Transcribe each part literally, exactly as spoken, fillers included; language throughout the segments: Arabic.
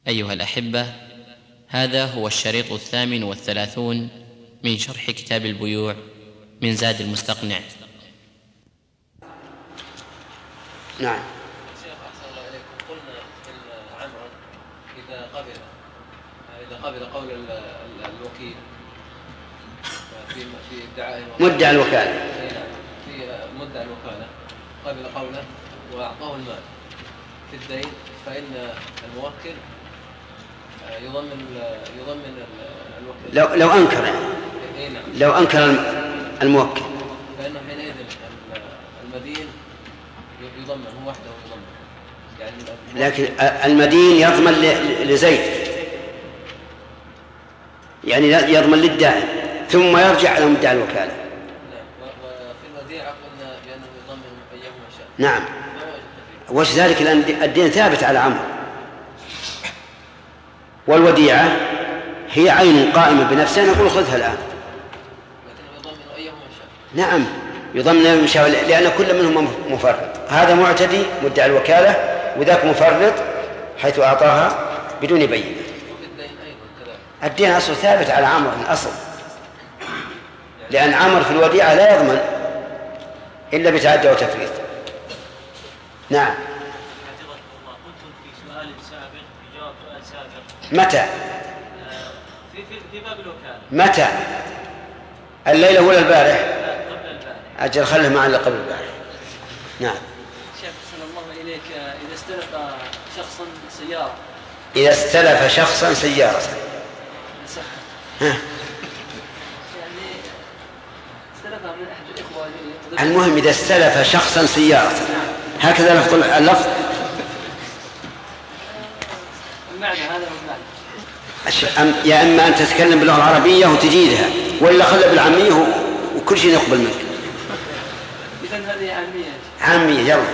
أيها الأحبة، هذا هو الشريط الثامن والثلاثون من شرح كتاب البيوع من زاد المستقنع. نعم. شيخ أحسن الله إليكم، قلنا إن عمرا إذا قبل إذا قبل قول الوكيل في في ادعاء مدعي الوكالة في مدعي الوكالة قبل قوله وأعطاه المال في الدين، فإن الموكل يضمن يضمن الوكيل لو لو أنكر يعني. إيه نعم. لو أنكر الموكل فإنه حينئذ المدين يضمن هو وحده يضمن يعني. لكن المدين يضمن لزيد، يعني يضمن للدائن ثم يرجع على مدعي الوكالة. نعم. وفي الوديعة قلنا بأنه يضمن أيام ما شاء. نعم. وش ذلك؟ لأن الدين ثابت على عمرو، والوديعة هي عين قائمة بنفسها، نقول خذها الآن. لكنه يضمن أيام ما شاء. نعم يضمن أيام ما شاء، لأن كل منهم مفرط. هذا معتدي مدعي الوكالة، وذاك مفرط حيث أعطاها بدون بينة. الدين أصل ثابت على عمرو من أصل، لأن عمرو في الوديعة لا يضمن إلا بتعدي وتفريط. نعم. متى؟ في في باب الوكالة. متى؟ الليلة ولا البارح؟ قبل البارح. أجل خله معنا قبل البارح. نعم. شيخ أحسن الله إليك، إذا استلف شخصا سيارة. إذا استلف شخصا سيارة. ها. يعني استلفها من أحد الإخوة. المهم إذا استلف شخصا سيارة، هكذا لفظ اللفظ. المعنى هذا هو المعنى. يا إما أن تتكلم باللغة العربية وتجيدها، ولا خلها بالعامية وكل شيء يقبل منك. إذن هذه عامية. عامية يلا.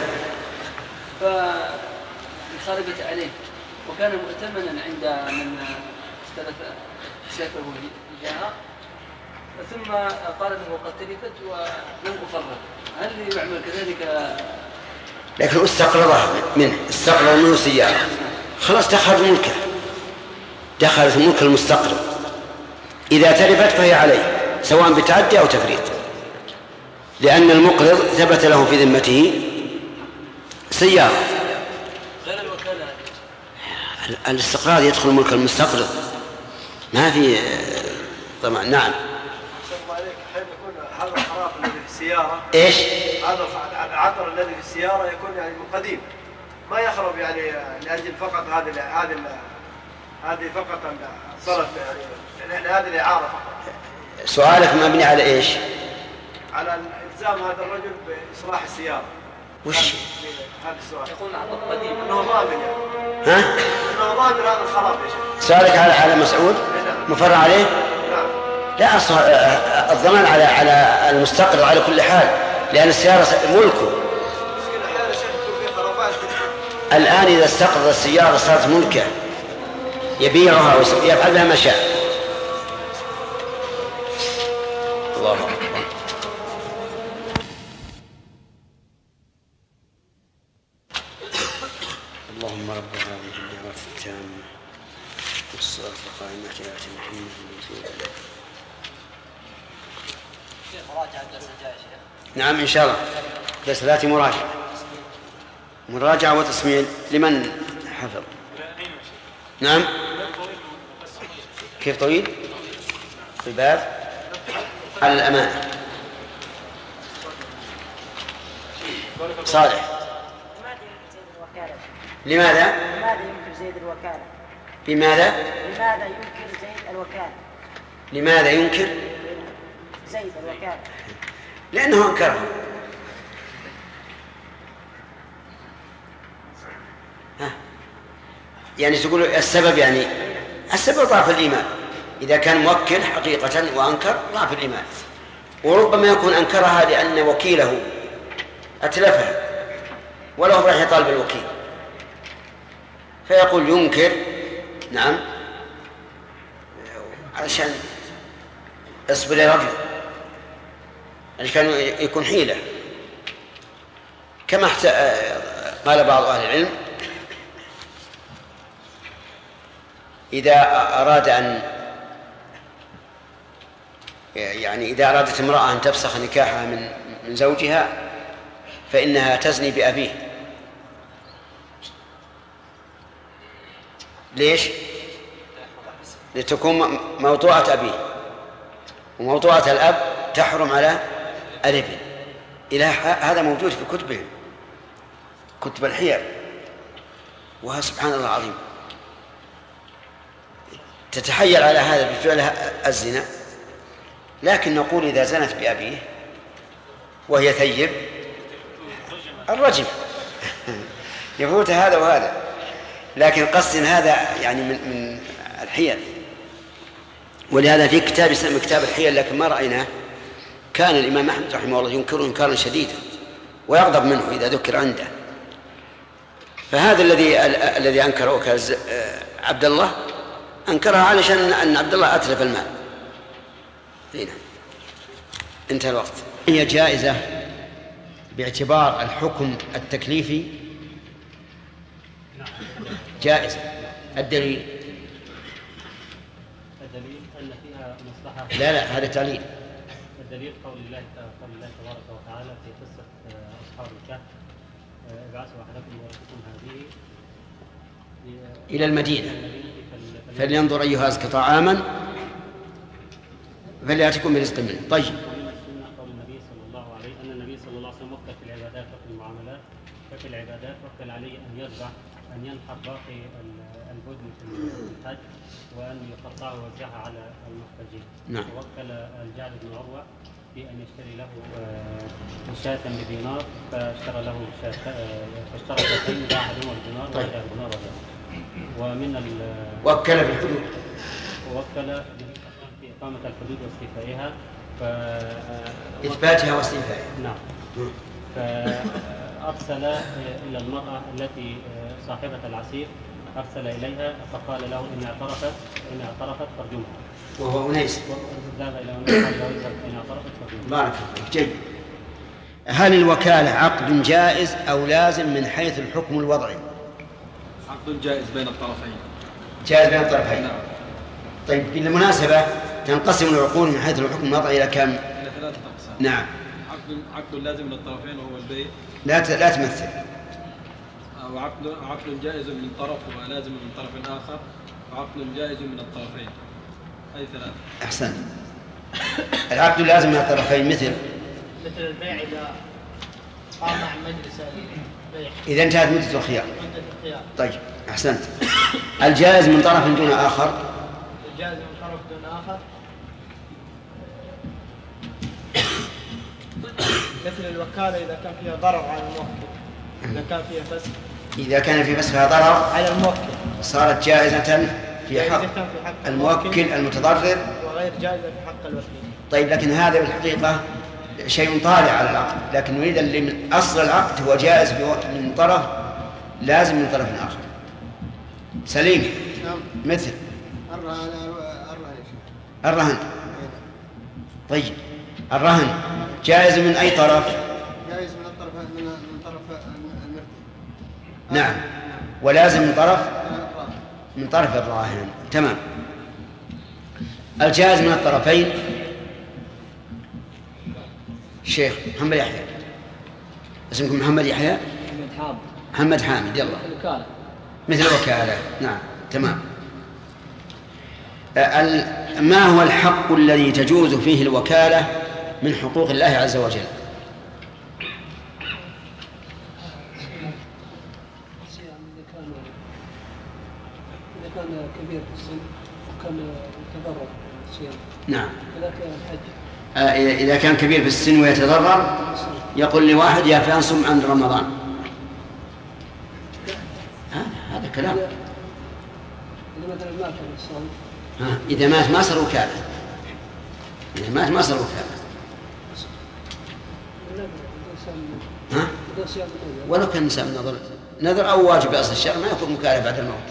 فانخربت عليه وكان مؤتمنا عند من استلف شافه جاء، ثم قال انه قد تلفت ولم افرط، هل يعمل كذلك؟ لكن استقرضها منه، استقرض منه سيارة، خلاص دخلت ملكه، دخلت ملك المستقرض. إذا تلفت فهي عليه سواء بتعدي أو تفريط، لأن المقرض ثبت له في ذمته سيارة. غير الوكالة. الاستقراض يدخل ملك المستقرض، ما في طبعا. نعم. حين يكون هذا الخراب الذي في السيارة، ايش؟ هذا العطر الذي في السيارة يكون يعني قديم، ما يخرب يعني لأجل فقط هذه هذه هذه فقط صارت يعني هذه الإعارة فقط. سؤالك مبني على ايش؟ على الزام هذا الرجل بإصلاح السيارة. وش؟ هذا السؤال. يقول عطر قديم. إنه ضامن يعني. ها؟ إنه ضامن هذا الخراب يا شيخ. سؤالك على حالة مسعود؟ مفرع عليه؟ نعم. لا، أصل الضمان على على المستقر على كل حال، لأن السيارة ملكه. الآن إذا استقرض السيارة صارت ملكه، يبيعها ويفعل بها ما شاء. الله أكبر. اللهم رب هذه الدعوة التامة والصلاة القائمة على محمد رسول الله. نعم إن شاء الله، بس ذاتي مراجعة مراجعة وتسميع لمن حفظ. نعم. كيف طويل؟ في الباب على الأمانة. صالح. لماذا؟ لماذا ينكر زيد الوكالة؟ بماذا؟ لماذا ينكر زيد الوكالة؟ لماذا ينكر زيد الوكالة؟ لأنه أنكره. ها. يعني تقول السبب، يعني السبب ضعف الإيمان. إذا كان موكل حقيقة وأنكر ضعف الإيمان، وربما يكون أنكرها لأن وكيله أتلفها وله راح يطالب الوكيل، فيقول ينكر. نعم، علشان اصبر يا رجل، يعني كان يكون حيلة، كما قال بعض أهل العلم إذا أراد أن يعني إذا أرادت امرأة أن تفسخ نكاحها من من زوجها فإنها تزني بأبيه. ليش؟ لتكون موضوعة أبيه، وموضوعة الأب تحرم على الابن. إلى هذا موجود في كتبهم، كتب الحيل. وها سبحان الله العظيم، تتحيل على هذا بفعل الزنا. لكن نقول إذا زنت بأبيه وهي ثيب الرجم يفوت هذا وهذا. لكن قصد هذا يعني من, من الحيل. ولهذا في كتاب اسمه كتاب الحيل لكن ما رأيناه، كان الإمام أحمد رحمه الله ينكره إنكارا شديدا ويغضب منه إذا ذكر عنده. فهذا الذي الذي أنكره عبد الله أنكرها علشان أن عبد الله أتلف المال. هنا انتهى الوقت. هي جائزة باعتبار الحكم التكليفي جائزة. الدليل الدليل أن فيها مصلحة. لا لا هذا تعليل. الدليل قول الله قول الله تبارك وتعالى في قصة أصحاب الكهف: ابعثوا أحدكم ورثكم هذه إلى المدينة فلينظر أيها أزكى طعاما فليأتكم برزق منه. طيب. ومن السنة قول النبي صلى الله عليه أن النبي صلى الله عليه وسلم وكل في العبادات وفي المعاملات. ففي العبادات وكل عليه أن يذبح أن ينحر باقي البدن في الحج وأن يقطعه ويوزعها على المحتاجين. نعم. ووكل الجعد بن عروة في أن يشتري له شاة بدينار فاشترى له فاشترى شاتين واحدهما بدينار وواحدة بدينار وواحدة. ومن ال وكل في الحدود ووكل في إقامة الحدود واستيفائها ف إثباتها واستيفائها. نعم. فأرسل إلى المرأة التي صاحبة العسير، أرسل إليها فقال له إن اعترفت إن اعترفت فارجمها. وهو أنيس. ذهب إلى أنيس قال له إن اعترفت فارجمها. بارك الله. جيد. هل الوكالة عقد جائز أو لازم من حيث الحكم الوضعي؟ عقد جائز بين الطرفين. جائز بين الطرفين. نعم. طيب بالمناسبة تنقسم العقود من حيث الحكم الوضعي إلى كم؟ إلى ثلاثة أقسام. نعم. عقد عقد لازم من الطرفين وهو البيع. لا ت... لا تمثل. وعقد عقد جائز من طرف ولازم من طرف آخر، وعقد جائز من الطرفين. أي ثلاثة. أحسن. العقد لازم من الطرفين مثل مثل البيع إذا قام عن مجلس البيع. إذا انتهت مدة الخيار. مدة الخيار. طيب أحسنت. الجائز من طرف دون آخر. الجائز من طرف دون آخر مثل الوكالة إذا كان فيها ضرر على الموكل. إذا كان فيها فسخ. إذا كان في فسخها ضرر على الموكل صارت جائزة في حق, في حق الموكل المتضرر وغير جائزة في حق الوكيل. طيب لكن هذا بالحقيقة شيء طارئ على العقد، لكن نريد اللي من أصل العقد هو جائز من طرف لازم من طرف آخر. سليم. نعم. مثل الرهن. الرهن. طيب الرهن جائز من أي طرف؟ جائز من الطرف من من طرف المرتهن. نعم. ولازم من طرف من طرف الراهن. تمام. الجائز من الطرفين شيخ محمد يحيى. اسمكم محمد يحيى؟ محمد حامد. محمد حامد. يلا. الوكالة. مثل الوكالة. نعم. تمام. ما هو الحق الذي تجوز فيه الوكالة من حقوق الله عز وجل؟ إذا كان كبير في السن وكان يتضرر الصيام. نعم. كذلك الحج. إذا كان كبير في السن ويتضرر يقول لواحد يا فلان صم عند رمضان. هذا كلام. إذا مثلا مات الصوم. إذا مات ما صار وكالة. إذا مات ما صار وكالة. ها؟ ولو كان نساء نظر نذر أو واجب أصل الشرع ما يكون مكالة بعد الموت.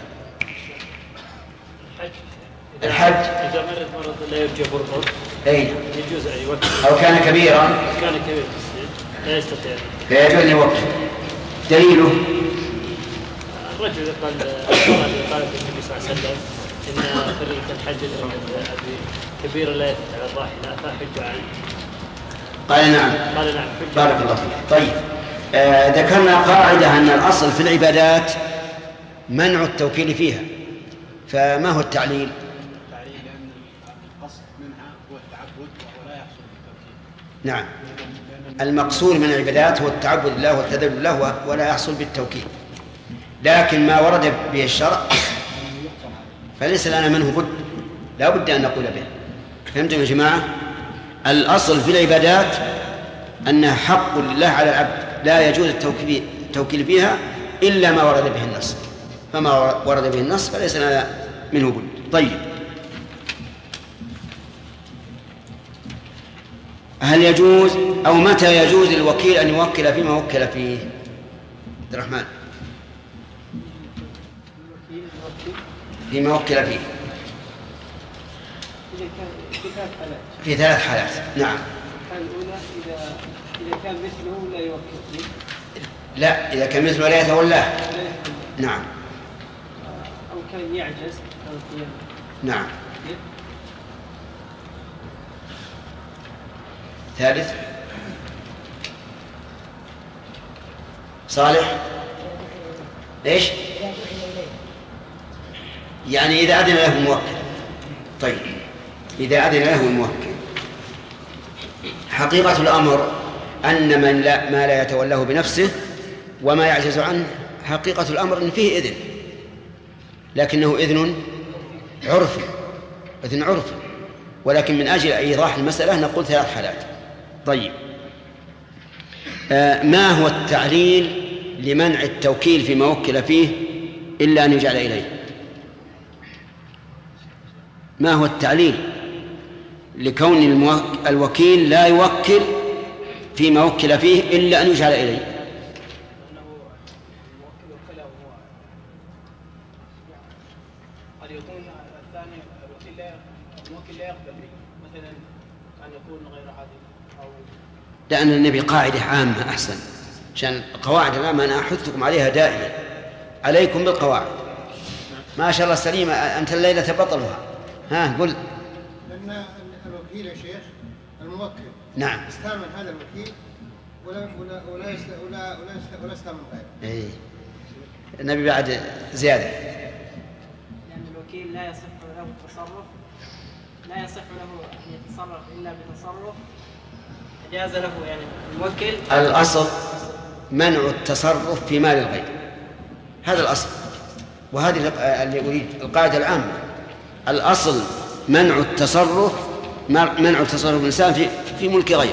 الحج إذا مرض مرض لا يرجى برضه. أي. يجوز أن يوكل. أو كان كبيرا. كان كبير لا يستطيع. لا يجوز أن يوكل. دليله. الرجل قال قال النبي صلى الله عليه وسلم إن فريق الحج كبير لا يفتح على الراحلة فحج عنه. قال نعم. قال نعم. بارك الله فيك. طيب آه ذكرنا قاعدة أن الأصل في العبادات منع التوكيل فيها، فما هو التعليل؟ التعليل أن القصد منها هو التعبد ولا يحصل بالتوكيد. نعم، المقصود من العبادات هو التعبد لله والتذلل له ولا يحصل بالتوكيد، لكن ما ورد به الشرع فليس لنا منه بد، لا بد أن نقول به. فهمتم يا جماعة؟ الأصل في العبادات أنها حق لله على العبد، لا يجوز التوكيل فيها إلا ما ورد به النص، فما ورد به النص فليس لنا منه بد. طيب، هل يجوز أو متى يجوز للوكيل أن يوكل فيما وكل فيه؟ عبد الرحمن. فيما وكل فيه في ثلاث حالات. نعم. الأولى إذا إذا كان مثله لا يوكل. لا، إذا كان مثله لا يتولاه. نعم. أو كان يعجز عن القيام. نعم. ثالث صالح ايش؟ يعني إذا أذن له الموكل. طيب، إذا أذن له الموكل، حقيقة الأمر أن من لا ما لا يتولاه بنفسه وما يعجز عنه، حقيقة الأمر أن فيه إذن، لكنه إذن عرفي، إذن عرفي، ولكن من أجل إيضاح المسألة نقول ثلاث حالات. طيب، آه ما هو التعليل لمنع التوكيل فيما وكل فيه إلا أن يجعل إليه؟ ما هو التعليل لكون الوكيل لا يوكل فيما وكل فيه إلا أن يجعل إليه؟ قد يكون الثاني الوكيل لا يقبل به، مثلا أن يكون غير عادل أو لأن النبي قاعدة عامة أحسن، عشان القواعد العامة أنا أحثكم عليها دائما، عليكم بالقواعد. ما شاء الله سليمة أنت الليلة بطلها. ها قل. لأن الوكيل يا شيخ الموكل نعم استعمل هذا الوكيل ولا ولا ولا ولا ولا, ولا استعمل غيره. إيه. النبي بعد زيادة. لأن الوكيل لا يصح له التصرف، لا يصح له أن يتصرف إلا بتصرف جاز له يعني الموكل. الأصل منع التصرف في مال الغير، هذا الأصل، وهذه اللي أريد القاعدة العامة. الأصل منع التصرف منع التصرف الإنسان في في ملك غيره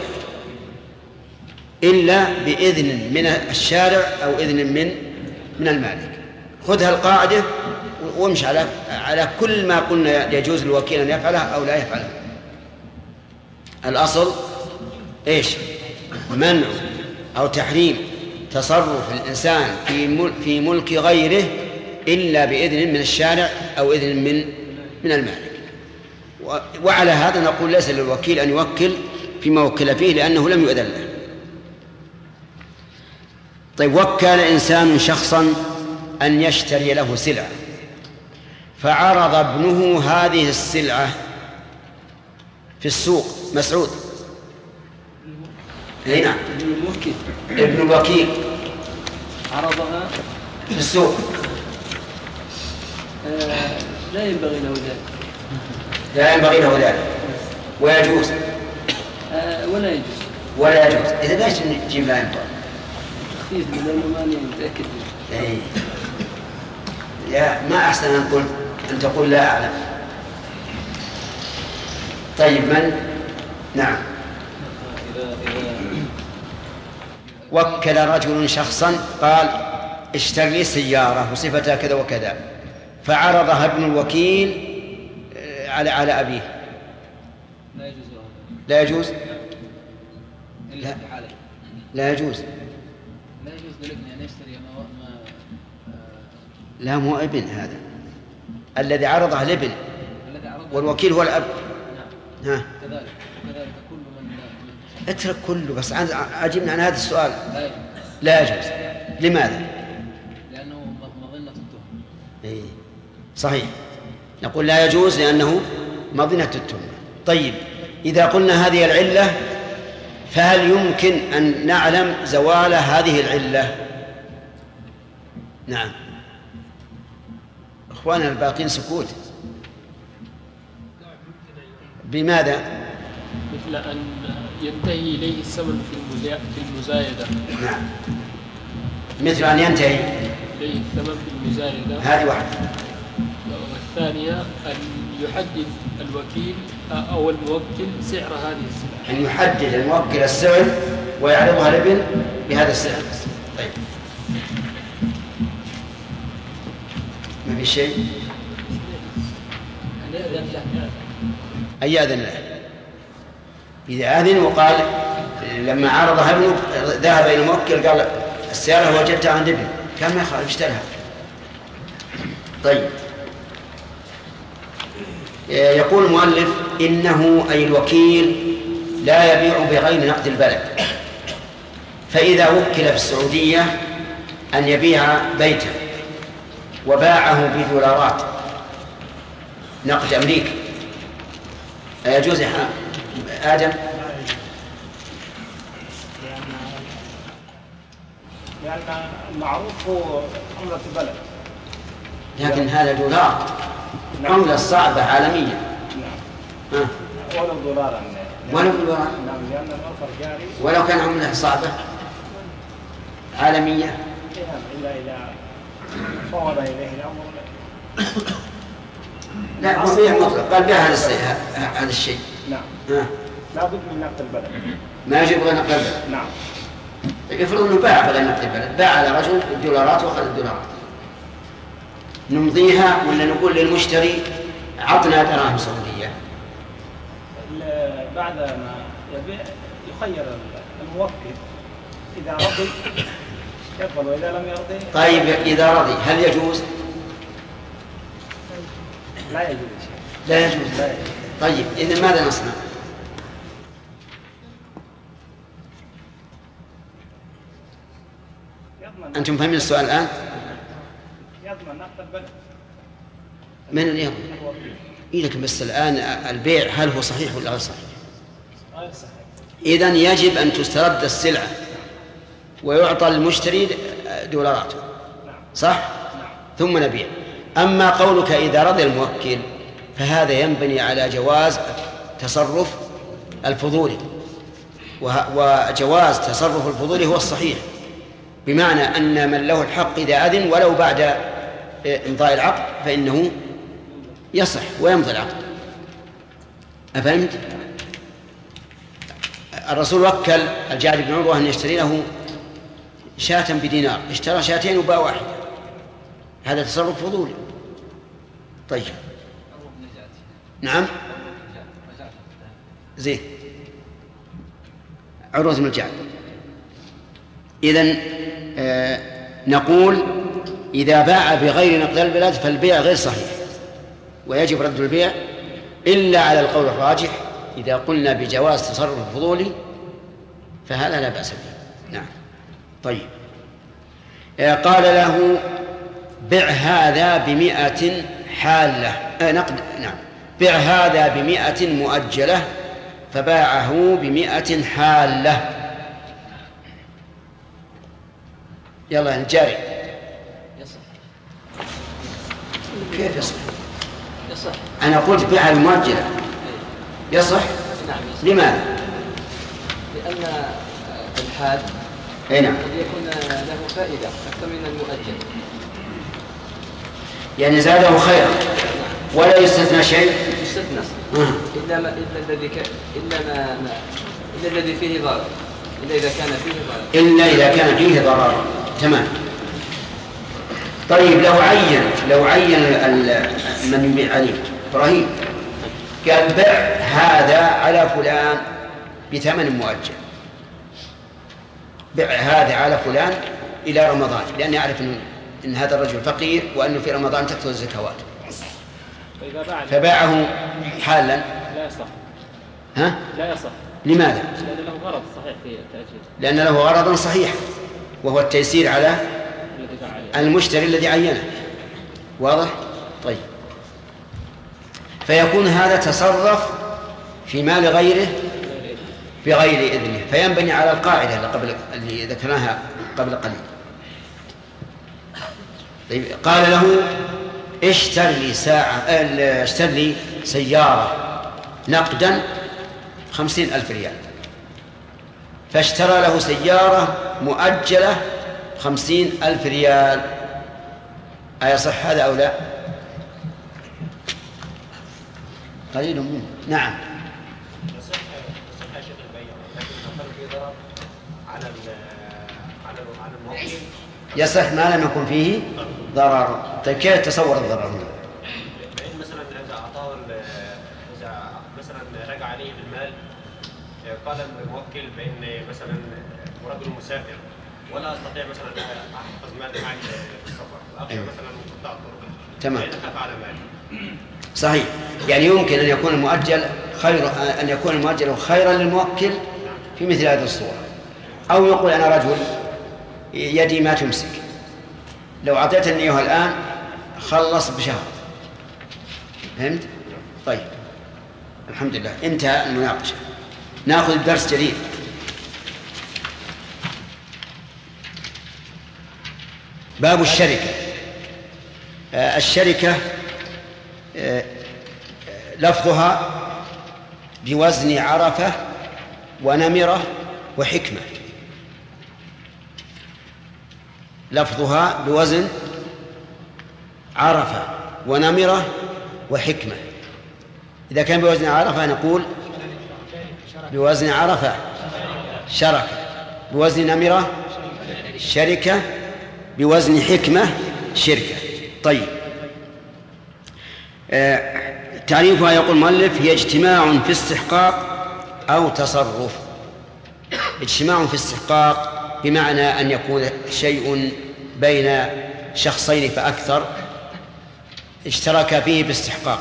إلا بإذن من الشارع أو إذن من من المالك. خذها القاعدة وامشي على على كل ما قلنا يجوز للوكيل أن يفعله أو لا يفعله. الأصل إيش؟ منع أو تحريم تصرف الإنسان في في ملك غيره إلا بإذن من الشارع أو إذن من من المالك. وعلى هذا نقول ليس للوكيل أن يوكل فيما وكل فيه لأنه لم يؤذن له. طيب، وكل إنسان شخصا أن يشتري له سلعة فعرض ابنه هذه السلعة في السوق. مسعود. اي نعم. ابن الوكيل عرضها في السوق. آه لا ينبغي له ذلك. لا ينبغي له ذلك ويجوز آه ولا يجوز ولا يجوز. إذا ليش نجيب لا ينبغي؟ تخفيف لأنه ماني متأكد. إيه. يا ما أحسن أن تقول أن تقول لا أعلم. طيب، من؟ نعم. وكل رجل شخصا قال اشتري لي سيارة وصفتها كذا وكذا، فعرضها ابن الوكيل على على أبيه. لا يجوز. لا يجوز. إلا في حالة. لا يجوز. لا يجوز للابن أن يشتري ما ما لا مو ابن، هذا الذي عرضه الابن والوكيل هو الأب. نعم. ها. كذلك كذلك كل من اترك كله، بس عجبنا عن هذا السؤال. لا يجوز. لا يجوز. لماذا؟ لأنه مظنة التهم. إيه. صحيح. نقول لا يجوز لأنه مظنة التهمة. طيب إذا قلنا هذه العلة فهل يمكن أن نعلم زوال هذه العلة؟ نعم. أخواننا الباقين سكوت. بماذا؟ مثل أن ينتهي إليه الثمن في المزايدة. نعم. مثل أن ينتهي إليه الثمن في المزايدة. هذه واحدة. والثانية أن يحدد الوكيل أو الموكل سعر هذه السلعة. أن يحدد الموكل السعر ويعرضها الابن بهذا السعر. طيب. ما في شيء؟ أن يأذن له. إذا أذن وقال لما عرضها ابنه ذهب إلى الموكل قال السيارة وجدتها عند ابني كان ما يخالف اشتراها. طيب. يقول المؤلف إنه أي الوكيل لا يبيع بغير نقد البلد، فإذا وكل في السعودية أن يبيع بيتا وباعه بدولارات نقد أمريكي يجوز آدم؟ لأن المعروف هو عملة البلد، لكن هذا دولار عملة صعبة عالمية. نعم. ولو دولارا ولو دولارا نعم، لأن الأوفر جاري ولو كان عملة صعبة عالمية إلا إذا فوض إليه الأمر. لا هو بيع مطلق قال بيع هذا هذا الشيء. نعم. ها. لا بد من نقد البلد. ما يجب غير نقد البلد. نعم. يفرض انه باع بغير نقد البلد، باع على رجل الدولارات واخذ الدولارات، نمضيها ولا نقول للمشتري عطنا دراهم سعودية؟ بعد ما يبيع يخير الموكل، إذا رضي يقبل وإذا لم يرضي. طيب إذا رضي هل يجوز؟ لا يجوز. لا يجوز. لا يجوز. طيب إذن ماذا نصنع؟ أنتم فهمين السؤال الآن؟ يضمن نقد البلد. من اللي يضمن؟ إيه لكن بس الآن البيع هل هو صحيح ولا غير صحيح؟ غير صحيح. إذن يجب أن تسترد السلعة ويعطى المشتري دولاراته، صح؟ ثم نبيع. أما قولك إذا رضي الموكل فهذا ينبني على جواز تصرف الفضولي، وجواز تصرف الفضولي هو الصحيح، بمعنى أن من له الحق إذا أذن ولو بعد إمضاء العقد فإنه يصح ويمضي العقد. أفهمت؟ الرسول وكل الجعد بن عروة أن يشتري له شاة بدينار، اشترى شاتين وباع واحدة، هذا تصرف فضولي. طيب نعم زين عروة بن الجعد. إذن آه نقول إذا باع بغير نقد البلد فالبيع غير صحيح ويجب رد البيع، إلا على القول الراجح إذا قلنا بجواز تصرف الفضولي فهذا لا بأس به. نعم. طيب آه قال له بع هذا بمئة حالة آه نقد نعم بع هذا بمئة مؤجلة فباعه بمئة حالة. يلا الجاري يصح. كيف يصح؟ يصح. أنا قلت بيع المؤجلة يصح؟ نعم يصح. لماذا؟ لأن الحال أي نعم قد يكون له فائدة أكثر من المؤجل، يعني زاده خيرا ولا يستثنى شيء. يستثنى آه. إلا ما إلا الذي ك... إلا ما... ما إلا الذي فيه ضرر، إلا إذا كان فيه ضرر إلا إذا كان فيه ضرر. تمام. طيب لو عين لو عين من يبيع عليه إبراهيم قال بع هذا على فلان بثمن مؤجل، بع هذا على فلان إلى رمضان، لأني أعرف إن, إن هذا الرجل فقير وأنه في رمضان تكثر الزكوات، فباعه حالا لا يصح. ها؟ لا يصح. لماذا؟ لأن له غرض صحيح في التأجيل. لأن له غرضا صحيح وهو التيسير على المشتري الذي عينه. واضح؟ طيب فيكون هذا تصرف في مال غيره بغير إذنه، فينبني على القاعدة اللي, قبل اللي ذكرناها قبل قليل. قال له اشتر لي ساعة اشتر لي سيارة نقدا خمسين ألف ريال، فاشترى له سيارة مؤجلة خمسين ألف ريال. أيصح هذا أو لا؟ قليل منه. نعم يصح ما لم يكن فيه ضرر. طيب كيف تصور الضرر هنا؟ مثلا إذا أعطاه إذا مثلا رجع عليه بالمال، قال الموكل بأن مثلا رجل مسافر ولا أستطيع مثلا أحفظ مالي معي في السفر، أخشى مثلا قطاع الطرق، تمام، فأخاف على مالي. صحيح، يعني يمكن أن يكون المؤجل خير أن يكون المؤجل خيرا للموكل في مثل هذه الصورة. أو يقول أنا رجل يدي ما تمسك، لو أعطيتني إياه الآن خلص بشهر. فهمت؟ طيب الحمد لله انتهى المناقشة. نأخذ الدرس جديد. باب الشركة. آه الشركة آه لفظها بوزن عرفة ونمرة وحكمة. لفظها بوزن عرفة ونمرة وحكمة. إذا كان بوزن عرفة نقول بوزن عرفة شركة، بوزن نمرة شركة، بوزن حكمة شركة. طيب آه تعريفها يقول المؤلف هي اجتماع في استحقاق أو تصرف. اجتماع في استحقاق بمعنى أن يكون شيء بين شخصين فأكثر اشترك فيه باستحقاق،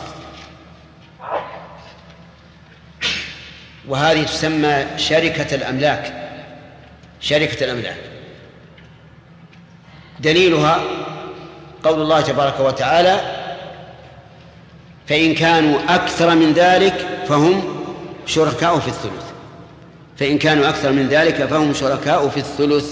وهذه تسمى شركة الأملاك. شركة الأملاك دليلها قول الله تبارك وتعالى فإن كانوا أكثر من ذلك فهم شركاء في الثلث. فإن كانوا أكثر من ذلك فهم شركاء في الثلث.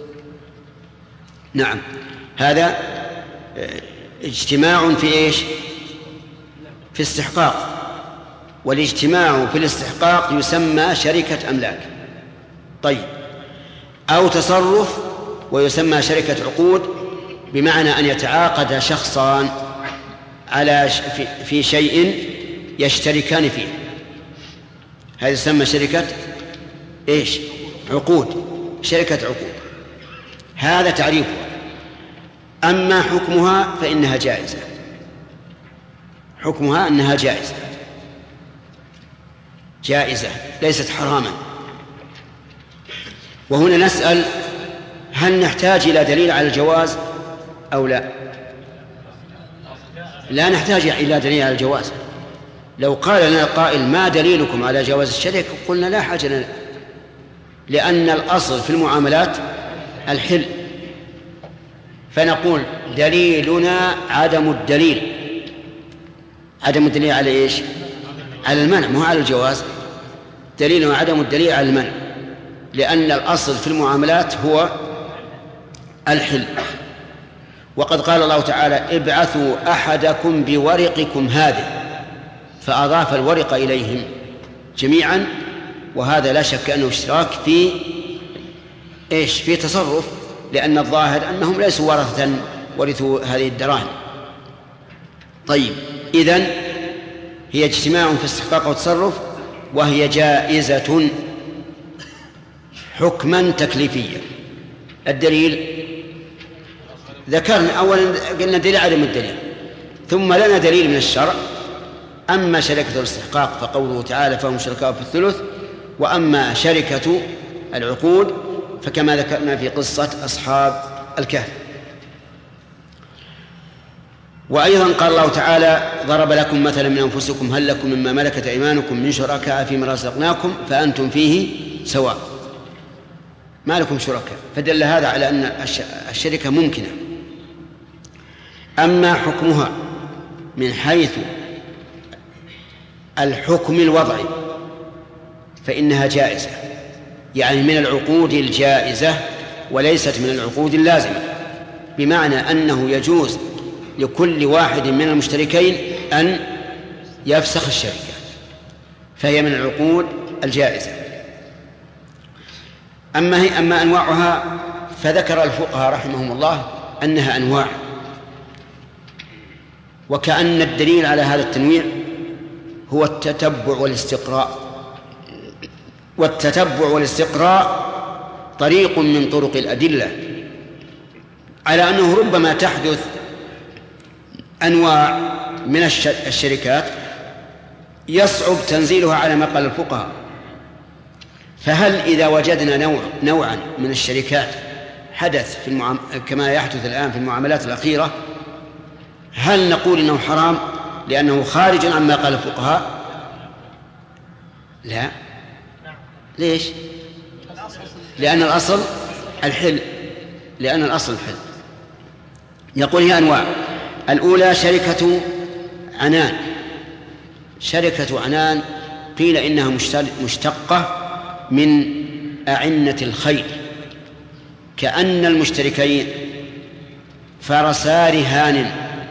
نعم، هذا اجتماع في إيش؟ في استحقاق، والاجتماع في الاستحقاق يسمى شركة أملاك. طيب أو تصرف ويسمى شركة عقود، بمعنى أن يتعاقد شخصان على في شيء يشتركان فيه، هذا يسمى شركة إيش؟ عقود، شركة عقود. هذا تعريفها. أما حكمها فإنها جائزة. حكمها أنها جائزة جائزة ليست حراما. وهنا نسأل هل نحتاج إلى دليل على الجواز أو لا؟ لا نحتاج إلى دليل على الجواز. لو قال لنا القائل ما دليلكم على جواز الشركة قلنا لا حاجة لنا، لأن الأصل في المعاملات الحل، فنقول دليلنا عدم الدليل. عدم الدليل على إيش؟ على المنع، مو على الجواز. دليلنا عدم الدليل على المنع، لأن الأصل في المعاملات هو الحل. وقد قال الله تعالى ابعثوا أحدكم بورقكم هذه، فأضاف الورق إليهم جميعا، وهذا لا شك أنه اشتراك في إيش؟ في تصرف، لأن الظاهر أنهم ليسوا ورثة ورثوا هذه الدراهم. طيب إذن هي اجتماع في استحقاق وتصرف، وهي جائزة حكما تكليفيا. الدليل ذكرنا أولا، قلنا دليل عدم الدليل، ثم لنا دليل من الشرع. أما شركة الاستحقاق فقوله تعالى فهم شركاء في الثلث، وأما شركة العقود فكما ذكرنا في قصة أصحاب الكهف. وأيضا قال الله تعالى ضرب لكم مثلا من أنفسكم هل لكم مما ملكت أيمانكم من شركاء فيما رزقناكم فأنتم فيه سواء. ما لكم شركاء، فدل هذا على أن الشركة ممكنة. أما حكمها من حيث الحكم الوضعي فإنها جائزة، يعني من العقود الجائزة وليست من العقود اللازمة، بمعنى أنه يجوز لكل واحد من المشتركين أن يفسخ الشركة، فهي من العقود الجائزة. أما هي أما أنواعها فذكر الفقهاء رحمهم الله أنها أنواع، وكأن الدليل على هذا التنويع هو التتبع والاستقراء، والتتبع والاستقراء طريق من طرق الأدلة على أنه ربما تحدث أنواع من الشركات يصعب تنزيلها على ما قال الفقهاء. فهل إذا وجدنا نوع نوعا من الشركات حدث في المعام... كما يحدث الآن في المعاملات الأخيرة، هل نقول إنه حرام لأنه خارج عما قال الفقهاء؟ لا. ليش؟ لأن الأصل الحل، لأن الأصل الحل. يقول هي أنواع. الأولى شركة عنان. شركة عنان قيل إنها مشتقة من أعنة الخيل، كأن المشتركين فرسا رهان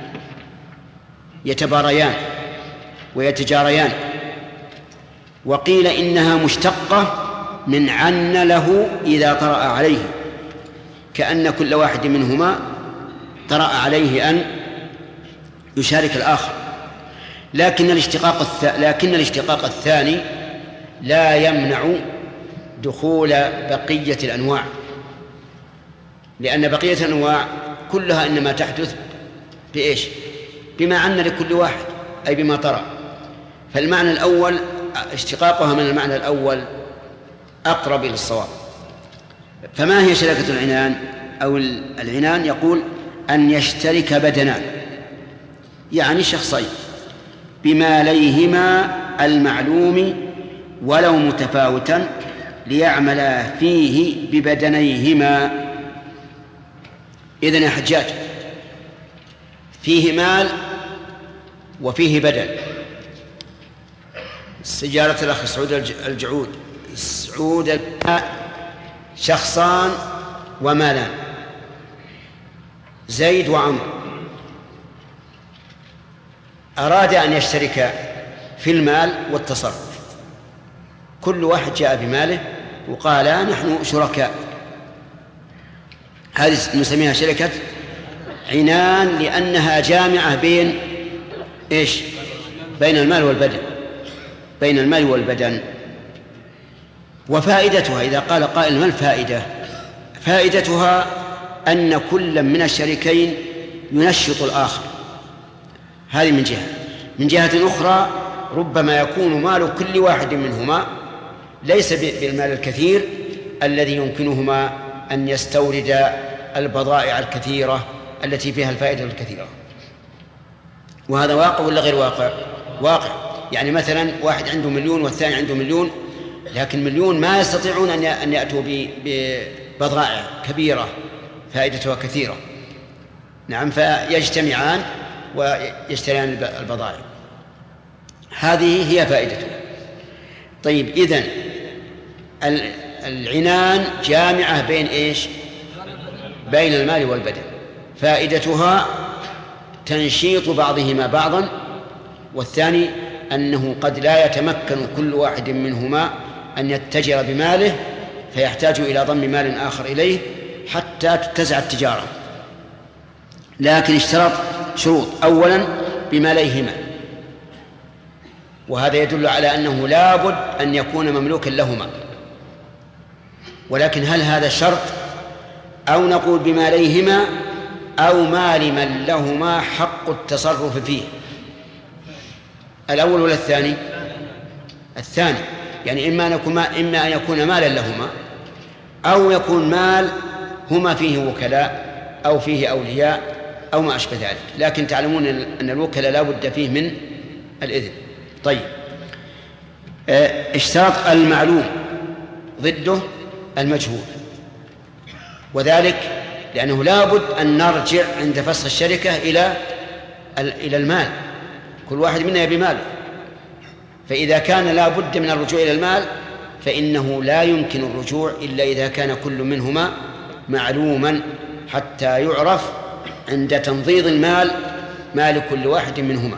يتباريان ويتجاريان. وقيل إنها مشتقة من عن له إذا طرأ عليه، كأن كل واحد منهما طرأ عليه أن يشارك الآخر. لكن الاشتقاق الث... لكن الاشتقاق الثاني لا يمنع دخول بقية الأنواع، لأن بقية الأنواع كلها إنما تحدث بإيش؟ بما عن لكل واحد، أي بما طرأ. فالمعنى الأول اشتقاقها من المعنى الأول أقرب إلى الصواب. فما هي شركة العنان أو العنان؟ يقول أن يشترك بدنان، يعني شخصين، بماليهما المعلوم ولو متفاوتا ليعملا فيه ببدنيهما. إذن يا حجاج فيه مال وفيه بدن. سجارة الأخ سعود الجعود سعود شخصان ومالان، زيد وعمر، أراد أن يشترك في المال والتصرف. كل واحد جاء بماله وقال نحن شركاء. هذه نسميها شركة عنان، لأنها جامعة بين إيش؟ بين المال والبدن، بين المال والبدن. وفائدتها إذا قال قائل ما الفائدة؟ فائدتها أن كل من الشريكين ينشط الآخر، هذه من جهة. من جهة أخرى ربما يكون مال كل واحد منهما ليس بالمال الكثير الذي يمكنهما أن يستورد البضائع الكثيرة التي فيها الفائدة الكثيرة. وهذا واقع ولا غير واقع؟ واقع. يعني مثلا واحد عنده مليون والثاني عنده مليون، لكن مليون ما يستطيعون أن يأتوا ببضائع كبيرة فائدتها كثيرة. نعم، فيجتمعان ويشتريان البضائع. هذه هي فائدته. طيب، إذن العنان جامعة بين إيش؟ بين المال والبدن. فائدتها تنشيط بعضهما بعضا، والثاني أنه قد لا يتمكن كل واحد منهما أن يتجر بماله، فيحتاج إلى ضم مال آخر إليه حتى تتسع التجارة. لكن اشترط شروط. أولا بماليهما، وهذا يدل على أنه لا بد أن يكون مملوكا لهما. ولكن هل هذا شرط، أو نقول بماليهما أو مال من لهما حق التصرف فيه؟ الأول ولا الثاني؟ الثاني. يعني إما أن يكون, إما أن يكون مالا لهما، أو يكون مال هما فيه وكلاء أو فيه أولياء أو ما أشبه ذلك. لكن تعلمون أن الوكلاء لا بد فيه من الإذن. طيب، اشتراط المعلوم ضده المجهول، وذلك لأنه لا بد أن نرجع عند فسخ الشركة إلى إلى المال. كل واحد منا يبي ماله، فإذا كان لا بد من الرجوع إلى المال فإنه لا يمكن الرجوع إلا إذا كان كل منهما معلوما حتى يعرف عند تنضيض المال ما لكل واحد منهما.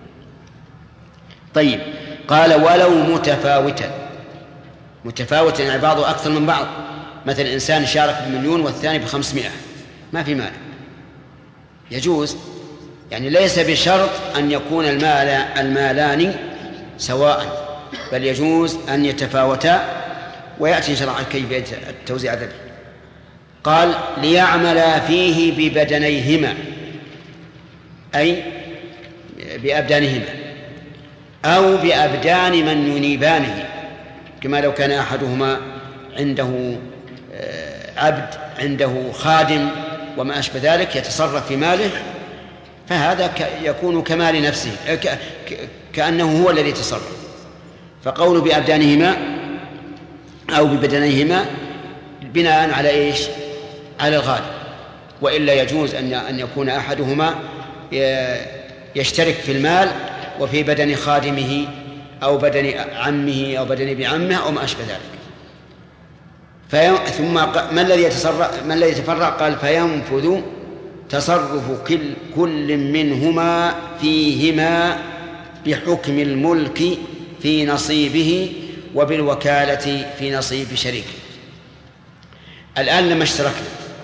طيب، قال ولو متفاوتا. متفاوتا يعني بعضه أكثر من بعض، مثل إنسان شارك بمليون والثاني بخمسمائة، ما في مال، يجوز. يعني ليس بشرط أن يكون المال المالان سواء، بل يجوز أن يتفاوتا، ويأتي شرعا كيفية التوزيع ذلك. قال ليعمل فيه ببدنيهما، أي بأبدانهما أو بأبدان من ينيبانه، كما لو كان أحدهما عنده عبد، عنده خادم وما أشبه ذلك يتصرف في ماله، فهذا يكون كمال نفسه، كأنه هو الذي يتصرف. فقول بأبدانهما أو ببدنيهما بناء على إيش؟ على الغالب، وإلا يجوز أن يكون أحدهما يشترك في المال وفي بدن خادمه أو بدن عمه أو بدن بعمه أو ما أشبه ذلك. في... ثم ما الذي يتصرف ما الذي يتفرع؟ قال فينفذ تصرف كل, كل منهما فيهما بحكم الملك في نصيبه وبالوكالة في نصيب شريكه. الآن لما اشتركنا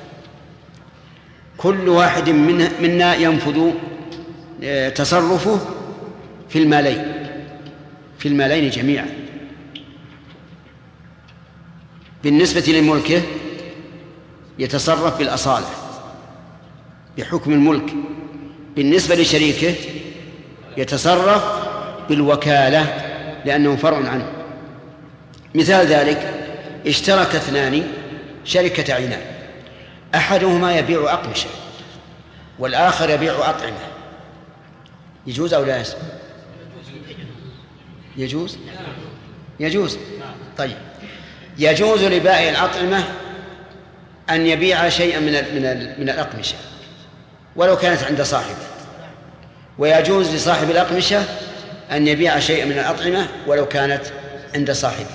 كل واحد منا ينفذ تصرفه في المالين في المالين جميعا. بالنسبة لملكه يتصرف بالأصالة بحكم الملك، بالنسبة لشريكه يتصرف بالوكالة لأنه فرع عنه. مثال ذلك اشترك اثنان شركة عنان، أحدهما يبيع أقمشة والآخر يبيع أطعمة، يجوز أو لا يجوز؟ يجوز يجوز طيب، يجوز لبائع الأطعمة أن يبيع شيئا من من من الأقمشة ولو كانت عند صاحبه، ويجوز لصاحب الأقمشة أن يبيع شيئا من الأطعمة ولو كانت عند صاحبه.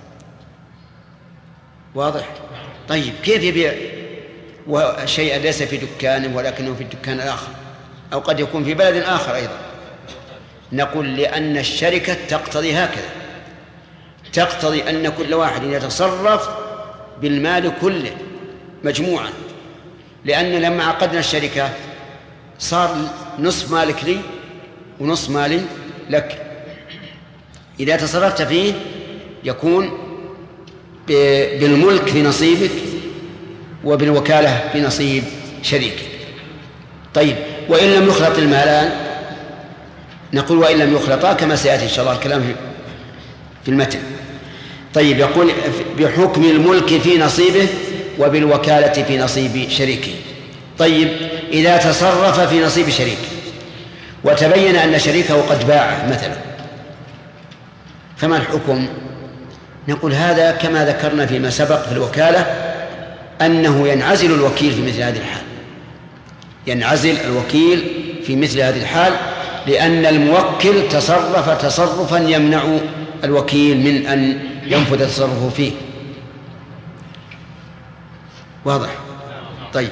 واضح؟ طيب، كيف يبيع وشيئا ليس في دكان ولكنه في الدكان الآخر، أو قد يكون في بلد آخر أيضا؟ نقول لأن الشركة تقتضي هكذا، تقتضي أن كل واحد يتصرف بالمال كله مجموعا، لأن لما عقدنا الشركة صار نصف مالك لي ونصف مالي لك. إذا تصرفت فيه يكون بالملك في نصيبك وبالوكالة في نصيب شريكك. طيب، وإن لم يخلط المالان؟ نقول وإن لم يخلطا كما سيأتي إن شاء الله الكلام في المتن. طيب، يقول بحكم الملك في نصيبه وبالوكالة في نصيب شريكه. طيب، إذا تصرف في نصيب شريك وتبين أن شريكه قد باعه مثلا، فما الحكم؟ نقول هذا كما ذكرنا فيما سبق في الوكالة أنه ينعزل الوكيل في مثل هذه الحال، ينعزل الوكيل في مثل هذه الحال، لأن الموكل تصرف تصرفا يمنع الوكيل من أن ينفذ تصرفه فيه. واضح؟ طيب،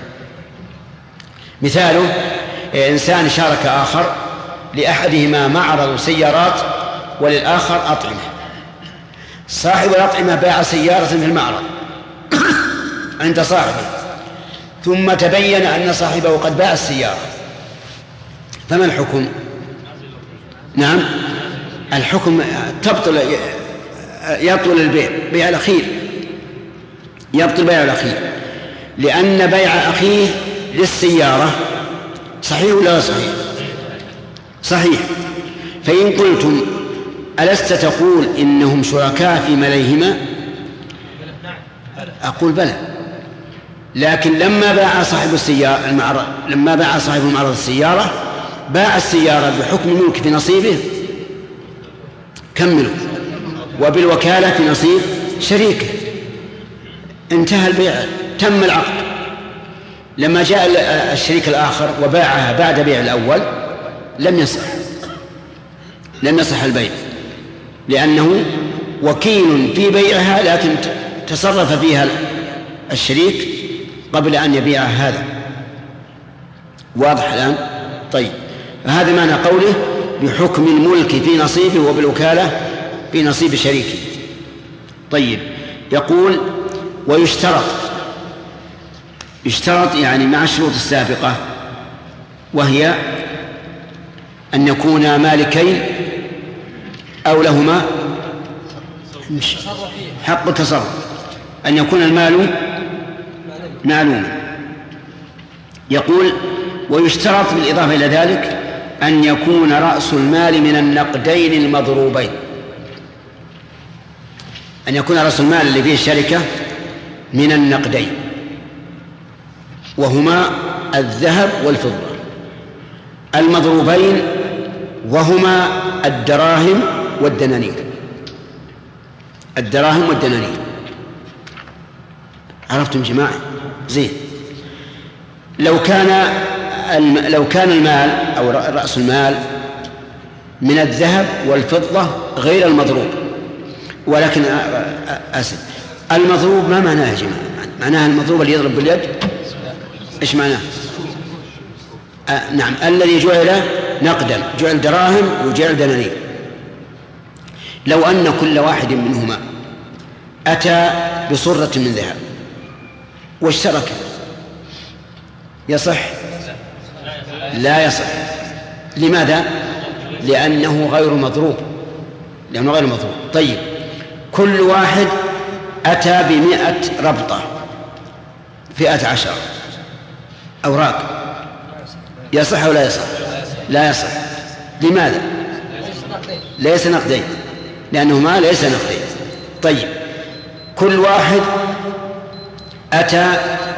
مثاله إنسان شارك آخر، لأحدهما معرض سيارات وللآخر أطعمة. صاحب الأطعمة باع سيارة في المعرض عند صاحبه، ثم تبين أن صاحبه قد باع السيارة، فما الحكم؟ نعم، الحكم تبطل، يبطل البيع، بيع الأخير يبطل بيع الأخير، لأن بيع أخيه للسيارة صحيح ولا صحيح؟ صحيح. فإن قلتم ألست تقول إنهم شركاء في ماليهما؟ أقول بلى، لكن لما باع صاحب السيارة المعرض لما باع صاحب المعرض السيارة باع السيارة بحكم الملك في نصيبه، كملوا، وبالوكالة في نصيب شريكه، انتهى البيع، تم العقد. لما جاء الشريك الآخر وباعها بعد بيع الأول لم يصح لم يصح البيع. لأنه وكيل في بيعها لكن تصرف فيها الشريك قبل أن يبيع هذا. واضح الآن؟ طيب، هذا معنى قوله بحكم الملك في نصيبه وبالوكالة في نصيب شريكه. طيب، يقول ويشترط، يشترط يعني مع الشروط السابقة، وهي أن يكونا مالكين أو لهما حق التصرف، أن يكون المال معلوما. يقول ويشترط بالإضافة إلى ذلك أن يكون رأس المال من النقدين المضروبين، أن يكون رأس المال اللي فيه الشركة من النقدين، وهما الذهب والفضة المضروبين، وهما الدراهم والدنانير. الدراهم والدنانير، عرفتم جماعة؟ زين. لو كان لو كان المال أو رأس المال من الذهب والفضة غير المضروب، ولكن أسف المضروب ما معناه يا جماعة؟ معناها المضروب اللي يضرب باليد، إيش معناه؟ آه نعم، الذي جعل نقدا، جعل دراهم وجعل دنانير. لو أن كل واحد منهما أتى بصرة من ذهب واشترك، يصح؟ لا يصح. لماذا؟ لأنه غير مضروب، لأنه غير مضروب. طيب، كل واحد أتى بمئة ربطة فئة عشر أوراق، يصح أو لا يصح؟ لا يصح. لماذا؟ ليس نقدين، لأنهما ليس نقدين. طيب، كل واحد أتى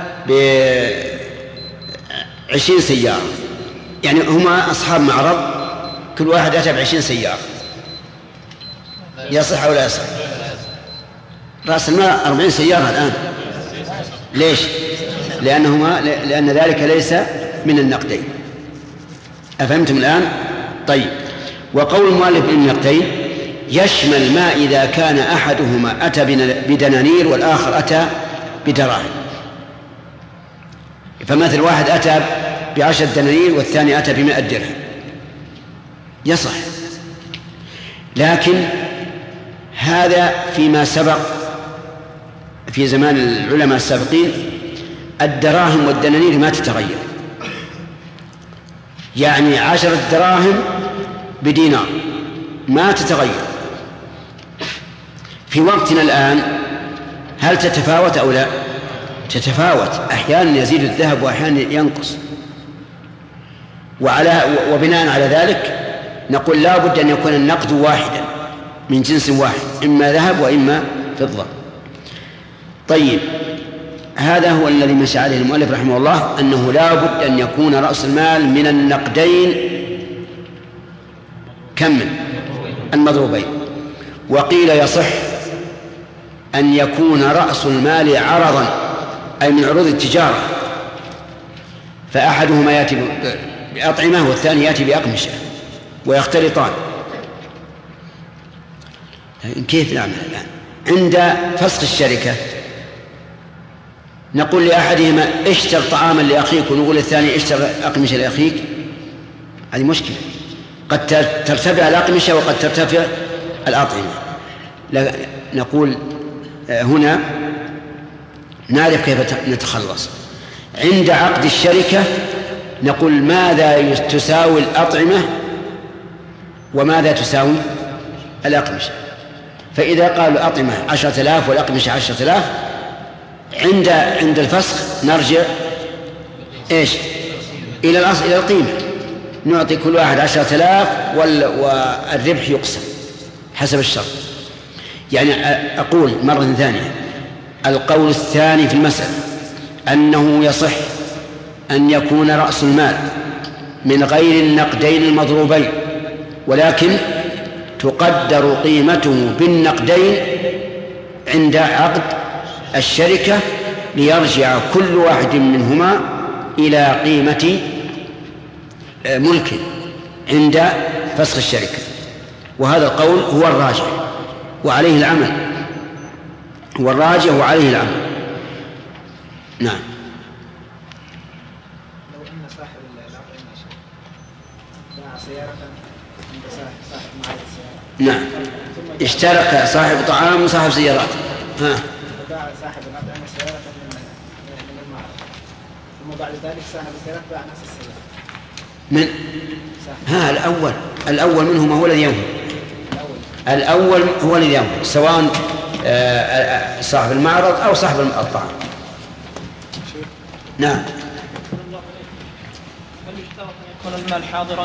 بعشرين سيارة، يعني هما أصحاب معرض، كل واحد أتى بعشرين سيارة، يصح أو لا يصح؟ رأس المال أربعين سيارة الآن. ليش؟ لأنهما لأن ذلك ليس من النقدين. أفهمتم الآن؟ طيب، وقول المؤلف بالنقدين يشمل ما إذا كان أحدهما أتى بدنانير والآخر أتى بدراهم. فمثل واحد أتى بعشر دنانير والثاني أتى بمئة درهم، يصح. لكن هذا فيما سبق في زمان العلماء السابقين، الدراهم والدنانير ما تتغير، يعني عشرة دراهم بدينار ما تتغير. في وقتنا الآن هل تتفاوت أو لا؟ تتفاوت، أحيانا يزيد الذهب وأحيانا ينقص. وعلى وبناء على ذلك نقول لا بد أن يكون النقد واحدا من جنس واحد، إما ذهب وإما فضة. طيب، هذا هو الذي مشى عليه المؤلف رحمه الله، أنه لا بد أن يكون رأس المال من النقدين كم من المضروبين. وقيل يصح أن يكون رأس المال عرضا، أي من عروض التجارة، فأحدهما يأتي بأطعمة والثاني يأتي بأقمشة ويختلطان. كيف نعمل الآن؟ عند فسخ الشركة نقول لأحدهما اشتر طعاما لأخيك، ونقول للثاني اشتر أقمشة لأخيك. هذه مشكلة، قد ترتفع الأقمشة وقد ترتفع الأطعمة. نقول هنا نعرف كيف نتخلص. عند عقد الشركة نقول ماذا تساوي الأطعمة وماذا تساوي الأقمشة. فإذا قالوا الأطعمة عشرة آلاف والأقمشة عشرة آلاف، عند عند الفسخ نرجع إيش؟ إلى الأصل، إلى القيمة، نعطي كل واحد عشرة آلاف والربح يقسم حسب الشرط. يعني أقول مرة ثانية، القول الثاني في المسألة أنه يصح أن يكون رأس المال من غير النقدين المضروبين، ولكن تقدر قيمته بالنقدين عند عقد الشركة ليرجع كل واحد منهما إلى قيمة ملكه عند فسخ الشركة. وهذا القول هو الراجح. وعليه العمل، والراجح وعليه العمل. نعم. لو أن صاحب الأطعمة باع سيارة عند صاحب معرض السيارة. نعم. اشترك صاحب طعام وصاحب سيارات. ها. باع صاحب الأطعمة سيارة من المعرض، ثم بعد ذلك صاحب السيارة باع نفس السيارة. من؟ ها الأول الأول منهما هو الذي ينفذ. الأول هو الذي ينفذ، سواء صاحب المعرض أو صاحب الطعام. نعم. هل يشترط أن يكون المال حاضرا؟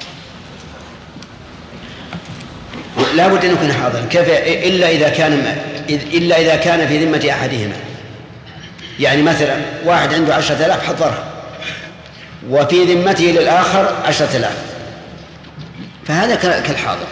لا بد أن يكون حاضرا، كيف إلا إذا كان إلا إذا كان في ذمة أحدهما. يعني مثلا واحد عنده عشرة آلاف حضرها وفي ذمته للآخر عشرة آلاف، فهذا كالحاضر.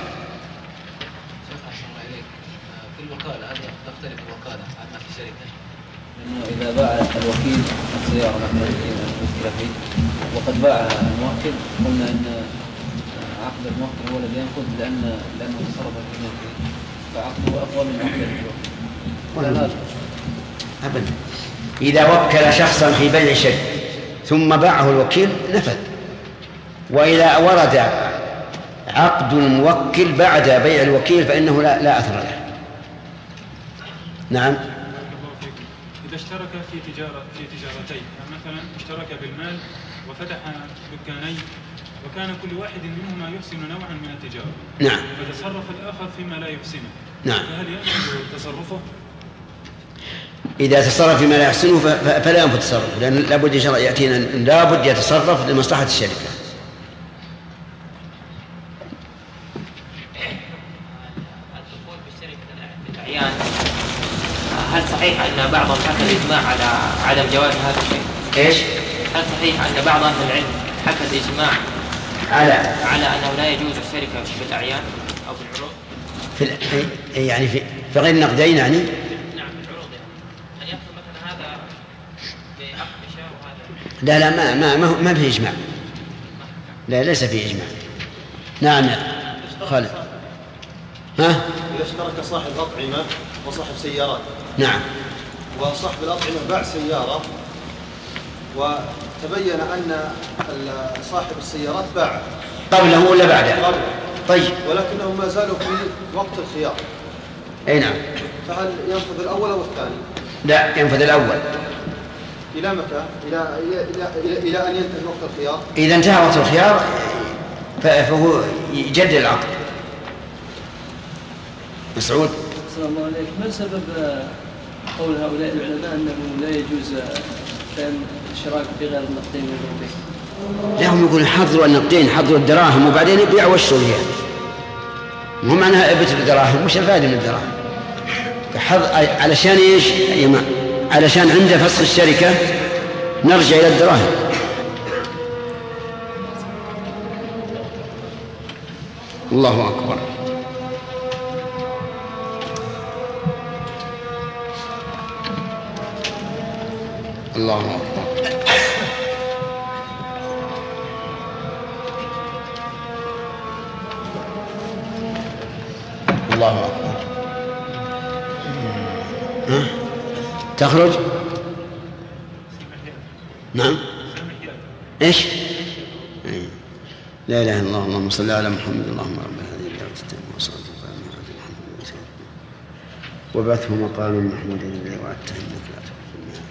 في الوكالة هذه تختلف الوكالة عما في شركة، لأنه إذا باع الوكيل السيارة مثلا المشكلة فيه وقد باعها الموكل، قلنا أن عقد الموكل هو الذي ينقض لأن لأنه تصرف في ملكه، فعقده أفضل من عقد الوكيل. أبدا. إذا وكل شخصا في بيع شيء ثم باعه الوكيل نفذ، وإذا ورد عقد الموكل بعد بيع الوكيل فإنه لا, لا أثر له. نعم. إذا اشترك في تجارة في تجارتين، مثلا اشترك بالمال وفتح دكانين وكان كل واحد منهما يحسن نوعا من التجارة، نعم، فتصرف الآخر فيما لا يحسنه، نعم، فهل ينفذ تصرفه؟ إذا تصرف فيما لا يحسنه فلا ينفذ تصرفه، لأن لابد يأتينا لابد يتصرف لمصلحة الشركة. هل صحيح أن بعضهم حكى الإجماع على عدم جواز هذا الشيء؟ إيش؟ هل صحيح أن بعض أهل العلم حكى الإجماع على على أنه لا يجوز الشركة بالأعيان أو بالعروض؟ في يعني في في غير النقدين يعني؟ نعم بالعروض، يعني أن يحصل مثلا هذا بعقد شاء وهذا. لا لا ما ما ما, ما في إجماع. لا ليس في إجماع. نعم يا خالد. ها؟ إذا اشترك صاحب أطعمة وصاحب سيارات. نعم. وصاحب الأطعمة باع سيارة وتبين أن صاحب السيارات باع قبله ولا بعده؟ قبله. طيب. ولكنهم ما زالوا في وقت الخيار. أي نعم. فهل ينفذ الأول أو الثاني؟ لا ينفذ الأول. إلى متى؟ إلى إلى إلى, إلى أن ينتهي وقت الخيار. إذا انتهى وقت الخيار فهو يجدد العقد. مسعود. السلام الله عليك. ما سبب قول هؤلاء العلماء أنه لا يجوز كان الشراك بغير النقدين والعروضين؟ لا هم يقولون حضروا النقدين، حضروا الدراهم وبعدين يبيعوا الشرية. مو معناها ابت الدراهم، مش الفائدة من الدراهم. علشان ايش يا جماعة؟ علشان عند فسخ الشركة نرجع إلى الدراهم. الله أكبر. الله أكبر. الله أكبر. ها؟ تخرج؟ نعم. إيش؟ لا إله إلا الله. اللهم صل على محمد. اللهم رب هذه الدعوة التامة والصلاة والسلام على محمد وبعثه مقاما محمودا الذي وعدته إنك لا تخلف الميعاد.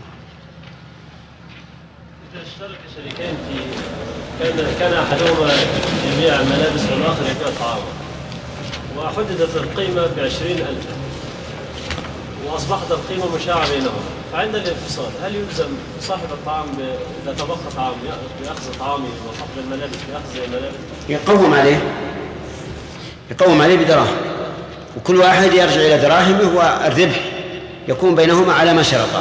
إذا اشترك شريكين في كان كان أحدهما يبيع ملابس والآخر يبيع طعام، وحددت القيمة بعشرين ألف وأصبحت القيمة مشاعة بينهم، فعند الانفصال هل يلزم صاحب الطعام إذا تبقى طعام بأخذ طعامه وصاحب الملابس بأخذ الملابس؟ يقوم عليه يقوم عليه بدراهم، وكل واحد يرجع إلى دراهمه والربح يكون بينهما على ما شرطه.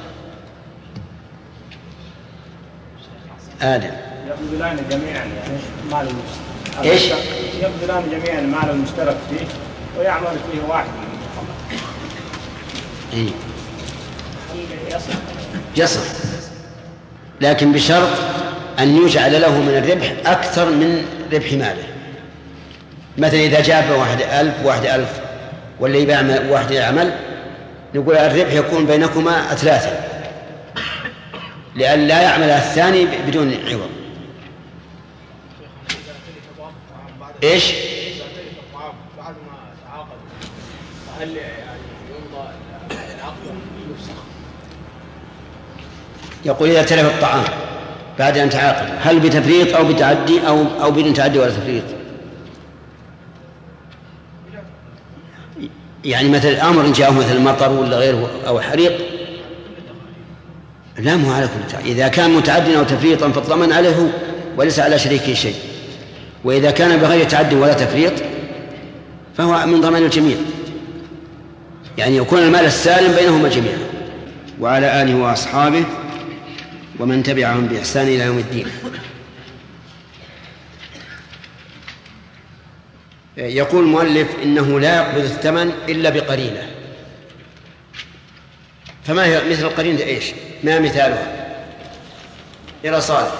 آدم. يبذلان جميعا يعني مال المشترك. إيش؟ يبذلان جميعا المال المشترك فيه ويعمل فيه واحد. إيه؟ يصح، لكن بشرط أن يجعل له من الربح أكثر من ربح ماله. مثلا إذا جاب واحد ألف واحد ألف واللي يبيع واحد يعمل، نقول الربح يكون بينكما ثلاثة لأن لا يعمل الثاني بدون عوض. إيش؟ بعد ما تعاقد هل يعني يمضى العقد يفسخ؟ يقول إذا تلف الطعام بعد أن تعاقد هل بتفريط أو بتعدي أو أو بدون تعدي ولا تفريط؟ يعني مثل الأمر جاءه مثل المطر ولا غيره أو حريق لا مو على كل تعدي. إذا كان متعدي أو تفريطا فالضمان عليه وليس على شريكه شيء، وإذا كان بغير تعدي ولا تفريط فهو من ضمان الجميع، يعني يكون المال السالم بينهما جميعا. وعلى آله وأصحابه ومن تبعهم بإحسان إلى يوم الدين. يقول المؤلف إنه لا يقبض الثمن إلا بقرينة، فما هي مثل القرينة إيش؟ ما مثالها؟ إلى صالح.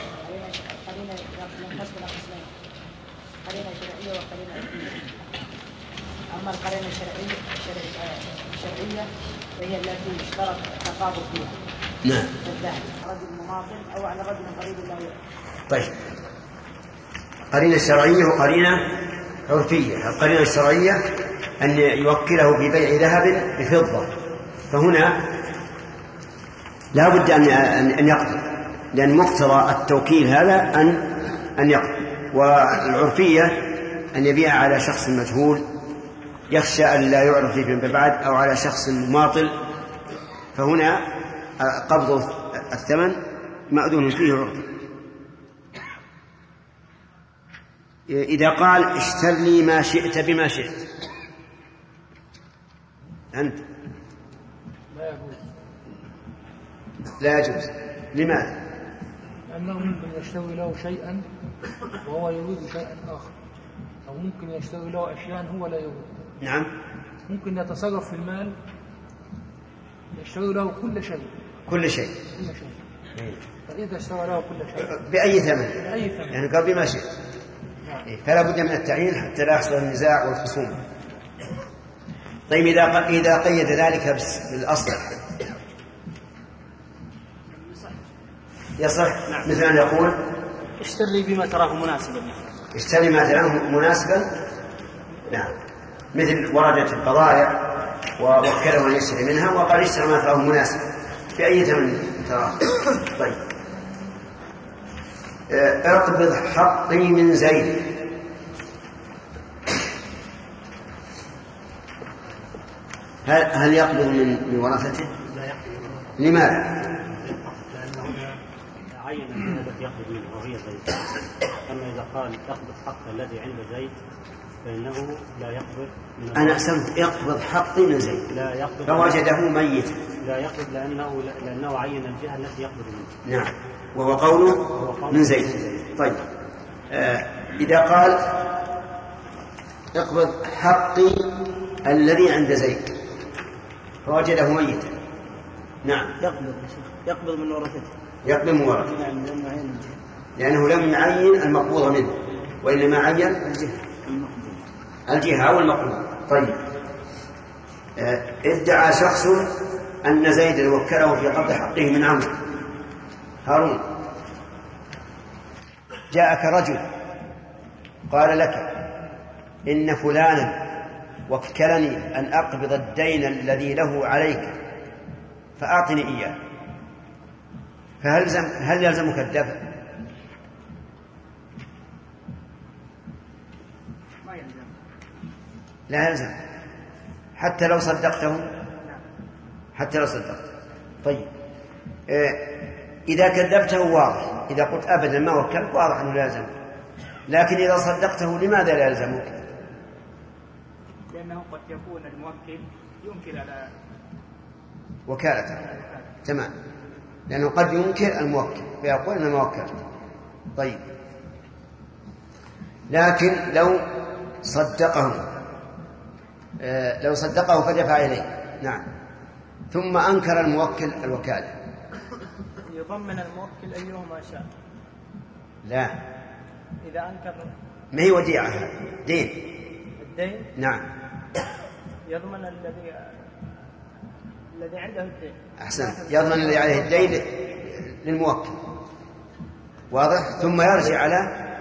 أما القرينة الشرعية الشرعية فهي التي اشترط التقابض فيها. نعم. رجل مماطل أو على رجل قريب له. طيب، قرينة شرعية وقرينة عرفية. القرينة الشرعية أن يوكله في بيع ذهب بفضة، فهنا لا بد أن أن يقضي، لأن مقتضى التوكيل هذا أن أن يقضي. والعرفية أن يبيع على شخص مجهول يخشى أن لا يعرف فيه بعد، أو على شخص ماطل، فهنا قبض الثمن مأذون فيه عرفي. إذا قال اشتر لي ما شئت بما شئت أنت لا يجوز. لا يجوز. لماذا؟ لأنه ممكن يشتري له شيئا وهو يريد شيئا آخر، أو ممكن يشتري له أشياء هو لا يريد. نعم. ممكن يتصرف في المال يشتري له كل شيء كل شيء كل شيء فإذا اشترى له كل شيء بأي ثمن، بأي ثمن يعني قال بما شئت، فلا بد من التعيين حتى لا يحصل النزاع والخصوم. طيب إذا إذا قيد ذلك بالأصل يصح. نعم. مثل أن يقول اشتري بما تراه مناسبا، اشتري ما تراه مناسبا. نعم. مثل وردت البضائع ووكله أن يشتري منها وقال اشتري ما تراه مناسبا بأي ثمن تراه. طيب، اقبض حقي من زيد. هل هل يقبض من من ورثته؟ لا يقبض. لماذا؟ لأنه عين الجهة التي يقبض منها وهي زيد. أما إذا قال يقبض حق الذي عند زيد فإنه لا يقبض من أنا أحسنت. يقبض حقي من زيد. لا يقبض. فوجده ميتا. لا يقبض لأنه لأنه عين الجهة التي يقبض منها. نعم. وهو قوله من زيد. طيب، آه إذا قال اقبض حقي الذي عند زيد فوجده ميتا. نعم. يقبض يقبض من ورثته. يقبض من ورثته. نعم، لأنه عين لأنه لم يعين المقبوض منه، وإنما عين الجهة الجهة أو المقبوض. طيب، آه ادعى شخص أن زيد وكله في قبض حقه من عمرو. هارون، جاءك رجل قال لك إن فلانا وكلني أن أقبض الدين الذي له عليك فأعطني إياه، فهل هل يلزمك الدفع؟ لا يلزم حتى لو صدقته، حتى لو صدقته. طيب، إذا كذبته واضح، إذا قلت أبدا ما وكلت واضح أنه لا يلزمك، لكن إذا صدقته لماذا لا يلزمك؟ لأنه قد يكون الموكل ينكر على وكالته. تمام، لأنه قد ينكر الموكل فيقول أنا ما وكلت. طيب، لكن لو صدقه آه لو صدقه فدفع إليه. نعم. ثم أنكر الموكل الوكالة، يضمن الموكل أيهما شاء. لا، إذا أنكر ما هي وديعة، دين. الدين. نعم. يضمن الذي الذي عنده الدين. أحسن، يضمن الذي عليه الدين للموكل، واضح؟ ثم يرجع على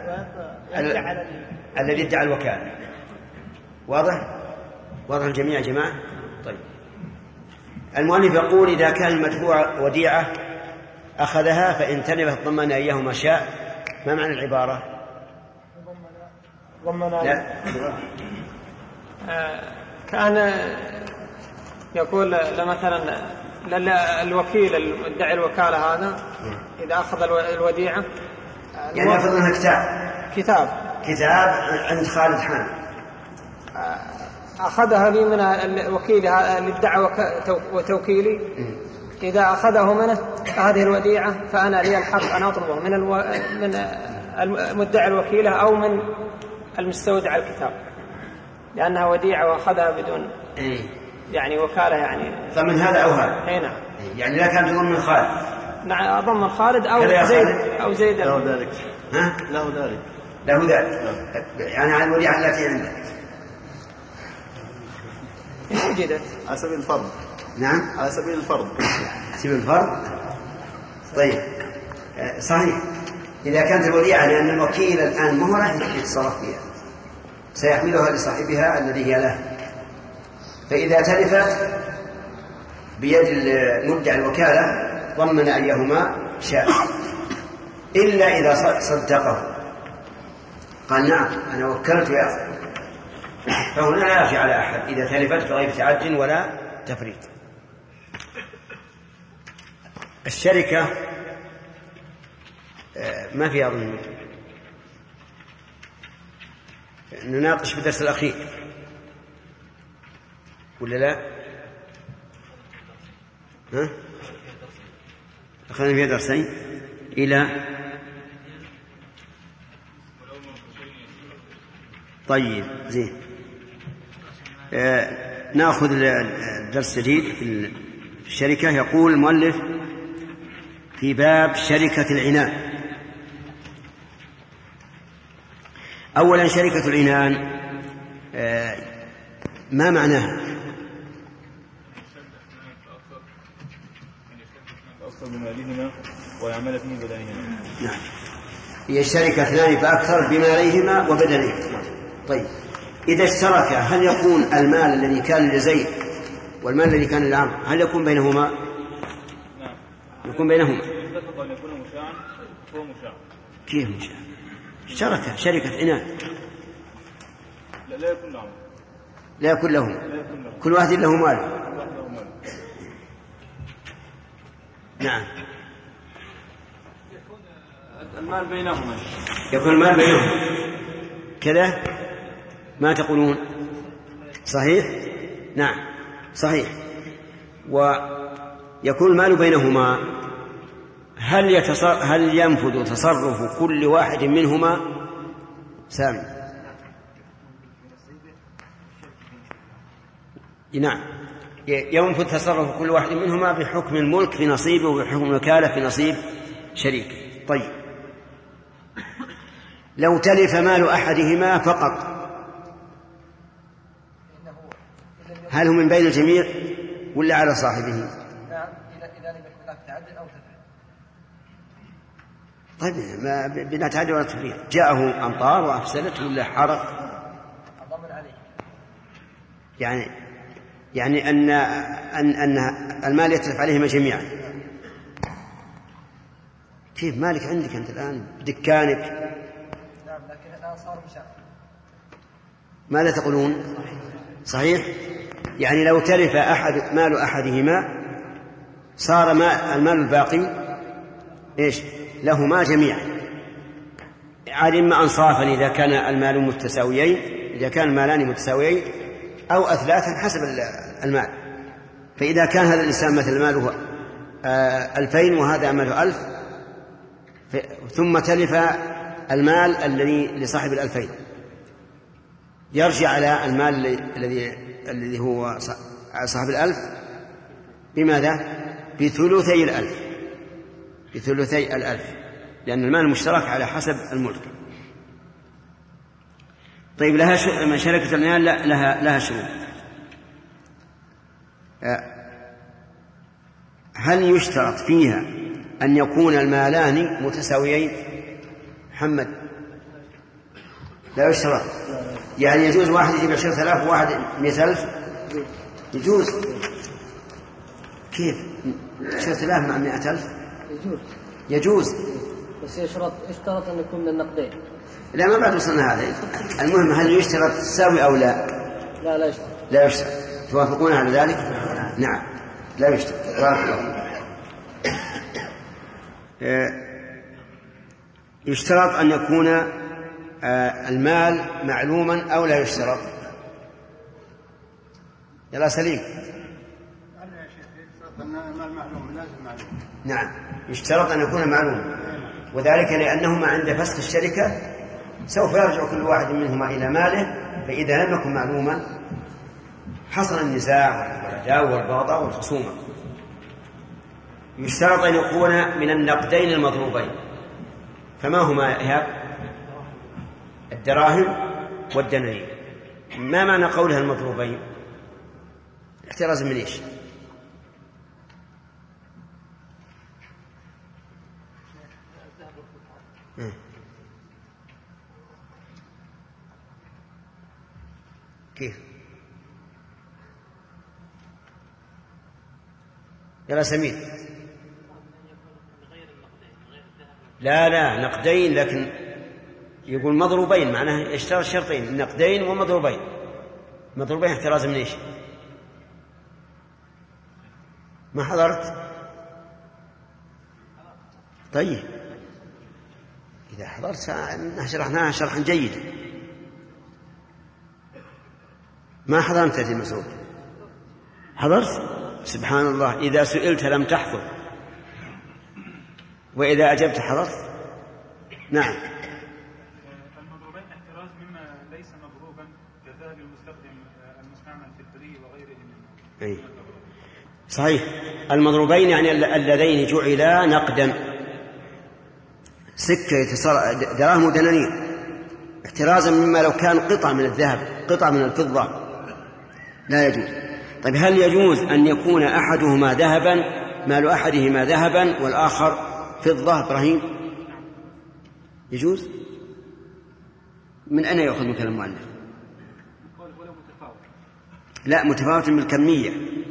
الذي ادعى الوكالة. واضح؟ واضح الجميع يا جماعة؟ طيب، المؤلف يقول إذا كان المدفوع وديعة أخذها فإن تلفت ضمن إياه ما شاء. ما معنى العبارة؟ ضمن لا. كان يقول مثلا الوكيل المدعي الوكالة هذا إذا أخذ الوديعة، يعني أخذ منها كتاب كتاب كتاب عند خالد حامد، أخذها لي من الوكيل اللي ادعى وتوكيلي، إذا أخذه منه هذه الوديعة فأنا لي الحق أن أطلبه من الو... من المدعي الوكيلة أو من المستودع الكتاب، لأنها وديعة وأخذها بدون إيه؟ يعني وكالة يعني. فمن هذا أو هذا؟ أي نعم. يعني لا كان تضمن خالد. نعم أضمن خالد أو زيد أو زيد له ذلك. ها؟ له ذلك. له ذلك. يعني عن الوديعة التي عنده. وجدت. على سبيل الفرض. نعم. على سبيل الفرض. على سبيل الفرض. طيب. صحيح. إذا كانت الوديعة لأن الوكيل الآن ما هو راح يتصرف فيها، سيحملها لصاحبها الذي هي له، فإذا تلفت بيد المدعي الوكالة ضمن أيهما شاء، إلا إذا صدقه قال نعم أنا وكلت يا، فهنا لا يرجع على أحد إذا تلفت بغير تعد ولا تفريط. الشركة ما فيها ضمن، نناقش في الدرس الأخير ولا لا؟ ها؟ أخذنا فيها درسين إلى طيب زين. آه نأخذ الدرس الجديد في الشركة. يقول المؤلف في باب شركة العنان. أولا شركة العنان آه ما معناها؟ فأكثر بمالهما ويعمل فيه بدنهما. نعم، هي الشركة اثنان فأكثر بماليهما وبدنهما. طيب، إذا اشترك هل يكون المال الذي كان لزيد والمال الذي كان لعمرو هل يكون بينهما؟ نعم، يكون بينهما. اتفق أن يكون مشاعا هو مشاع. كيف مشاع؟ شركة شركة عنان. لا, لا يكون لهم. لا يكون لهم. كل واحد له مال. نعم. المال بينهما. يكون المال بينهما كذا ما تقولون؟ صحيح؟ نعم صحيح. ويكون المال بينهما، هل يتصر... هل ينفذ تصرف كل واحد منهما؟ سامي. نعم، ينفذ تصرف كل واحد منهما بحكم الملك في نصيبه وبحكم الوكالة في نصيب شريكه. طيب، لو تلف مال أحدهما فقط هل هو من بين الجميع ولا على صاحبه؟ نعم، إذا لم يكن هناك تعدد أو تفريط. طيب، ما بلا تعدد ولا تفريط، جاءه أمطار وأفسدته ولا حرق، الضمن عليه. يعني يعني أن أن أن المال يتلف عليهما جميعا. كيف مالك عندك أنت الآن دكانك؟ نعم، لكن الآن صار مشاع. ماذا تقولون؟ صحيح؟ يعني لو تلف أحد مال أحدهما صار ما المال الباقي إيش لهما جميعا، عاد إما أنصافا إذا كان المال متساويين، إذا كان المالان متساويين، أو أثلاثا حسب المال. فإذا كان هذا الإنسان مثل ماله ألفين وهذا ماله ألف، ثم تلف المال الذي لصاحب الألفين، يرجع على المال الذي الذي هو صاحب الألف بماذا؟ بثلثي الألف، بثلثي الألف، لأن المال المشترك على حسب الملك. طيب، لها شركة العنان لها لها شروط. هل يشترط فيها أن يكون المالان متساويين؟ محمد، لا يشترط. يعني يجوز واحد يجيب عشرة آلاف وواحد مئة ألف؟ يجوز. كيف عشرة آلاف مع مئة ألف؟ يجوز يجوز، بس يشترط يشترط أن يكون من النقدين. لا، ما بعد وصلنا هذا. المهم هل يشترط تساوي أو لا؟ لا لا يشترط. لا يشترط. توافقون على ذلك؟ نعم، لا يشترط. يشترط أن يكون المال معلوما أو لا يشترط؟ يلا سليم. نعم، يشترط أن يكون معلوما، وذلك لأنهما عند فسخ الشركة سوف يرجع كل واحد منهما إلى ماله، فإذا لم يكن معلوما حصل النزاع والعداوة والبغضاء والخصومة. يشترط أن يكون من النقدين المضروبين. فما هما يا الدراهم والدنانير؟ ما معنى قولها المضروبين؟ احتراز من ايش؟ كيف؟ يلا سمير. لا لا، نقدين، لكن يقول مضروبين، معناه يشترط شرطين، نقدين ومضروبين. مضروبين احتراز من ايش؟ ما حضرت؟ طيب إذا حضرت شرحناها شرحا جيدا. ما حضرت يا مسعود؟ حضرت؟ سبحان الله، إذا سئلت لم تحضر وإذا أجبت حضرت. نعم. المضروبين احتراز مما ليس مضروبا كذهب المستخدم المستعمل في البري وغيره من أي. صحيح، المضروبين يعني اللذين جعلا نقدا، سكة دراهم ودنانير، احترازا مما لو كان قطعة من الذهب قطعة من الفضة لا يجوز. طيب هل يجوز أن يكون أحدهما ذهبا، مال أحدهما ذهبا والآخر فضة؟ إبراهيم، يجوز؟ من أين يأخذ من كلام المؤلف؟ لا، متفاوت بالكمية.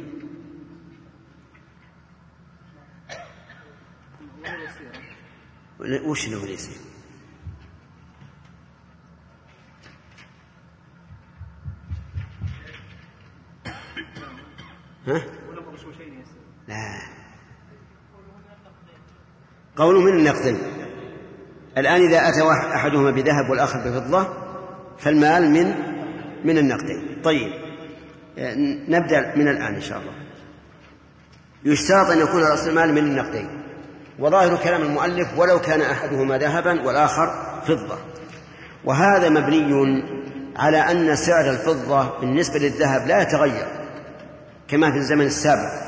وش له يصير؟ ها؟ لا، قوله من النقدين. الآن إذا أتى أحدهما بذهب والآخر بفضة فالمال من من النقدين. طيب نبدأ من الآن إن شاء الله. يشترط أن يكون رأس المال من النقدين، وظاهر كلام المؤلف ولو كان أحدهما ذهبا والآخر فضة، وهذا مبني على أن سعر الفضة بالنسبة للذهب لا يتغير كما في الزمن السابق.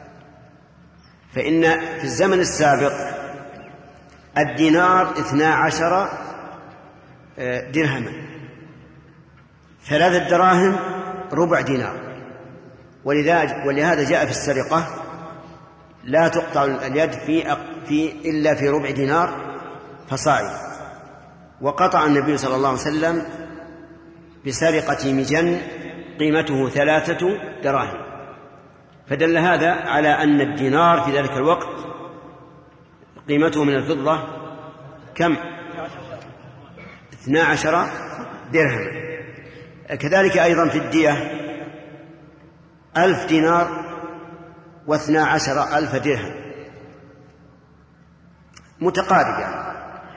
فإن في الزمن السابق الدينار اثنا عشر درهما، ثلاثة دراهم ربع دينار، ولهذا جاء في السرقة لا تقطع اليد في, في إلا في ربع دينار فصاعد. وقطع النبي صلى الله عليه وسلم بسرقة مجن قيمته ثلاثة دراهم، فدل هذا على أن الدينار في ذلك الوقت قيمته من الفضة كم؟ اثنا عشر درهم. كذلك أيضا في الدية ألف دينار واثنا عشر ألف درهم، متقارب يعني.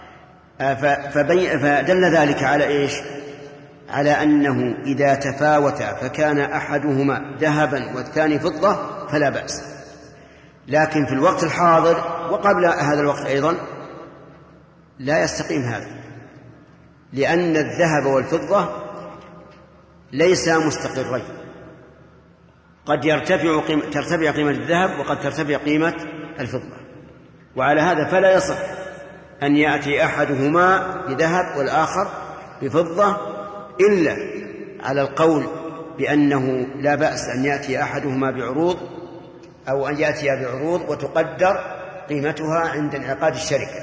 فدل ذلك على إيش؟ على أنه إذا تفاوتا فكان أحدهما ذهبا والثاني فضة فلا بأس. لكن في الوقت الحاضر وقبل هذا الوقت أيضا لا يستقيم هذا، لأن الذهب والفضة ليسا مستقرين، قد يرتفع قيمة ترتفع قيمة الذهب وقد ترتفع قيمة الفضة، وعلى هذا فلا يصح أن يأتي أحدهما بذهب والآخر بفضة إلا على القول بأنه لا بأس أن يأتي أحدهما بعروض أو أن يأتي بعروض وتقدر قيمتها عند انعقاد الشركة،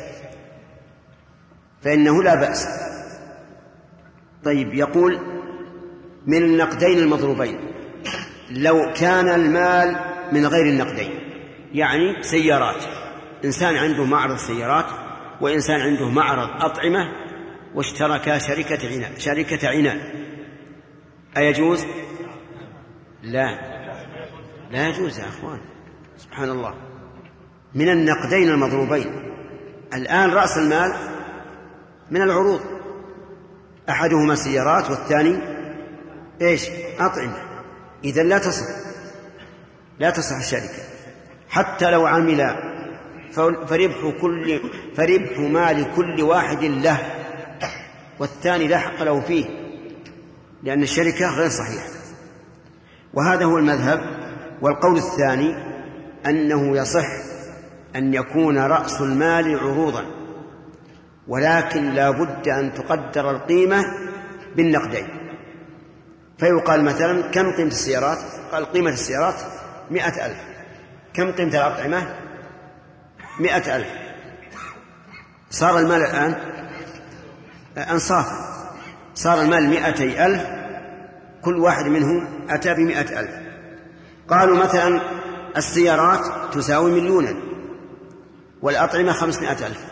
فإنه لا بأس. طيب، يقول من النقدين المضروبين، لو كان المال من غير النقدين، يعني سيارات، إنسان عنده معرض سيارات وإنسان عنده معرض أطعمة واشتركا شركة عنان شركة عنان أيجوز؟ لا، لا يجوز يا أخوان، سبحان الله. من النقدين المضروبين، الآن رأس المال من العروض، أحدهما سيارات والثاني إيش؟ أطعمة، إذن لا تصح لا تصح الشركة حتى لو عمل، فربح, كل فربح مال كل واحد له والثاني لا حق له فيه، لأن الشركة غير صحيحة. وهذا هو المذهب. والقول الثاني أنه يصح أن يكون رأس المال عروضا، ولكن لا بد أن تقدر القيمة بالنقدين. فيقال مثلا كم قيمة السيارات؟ قال قيمة السيارات مئة ألف. كم قيمة الأطعمة؟ مئة ألف. صار المال الآن أنصاف، صار المال مئتي ألف، كل واحد منهم أتى بمئة ألف. قالوا مثلا السيارات تساوي مليونا والأطعمة خمسمائة ألف،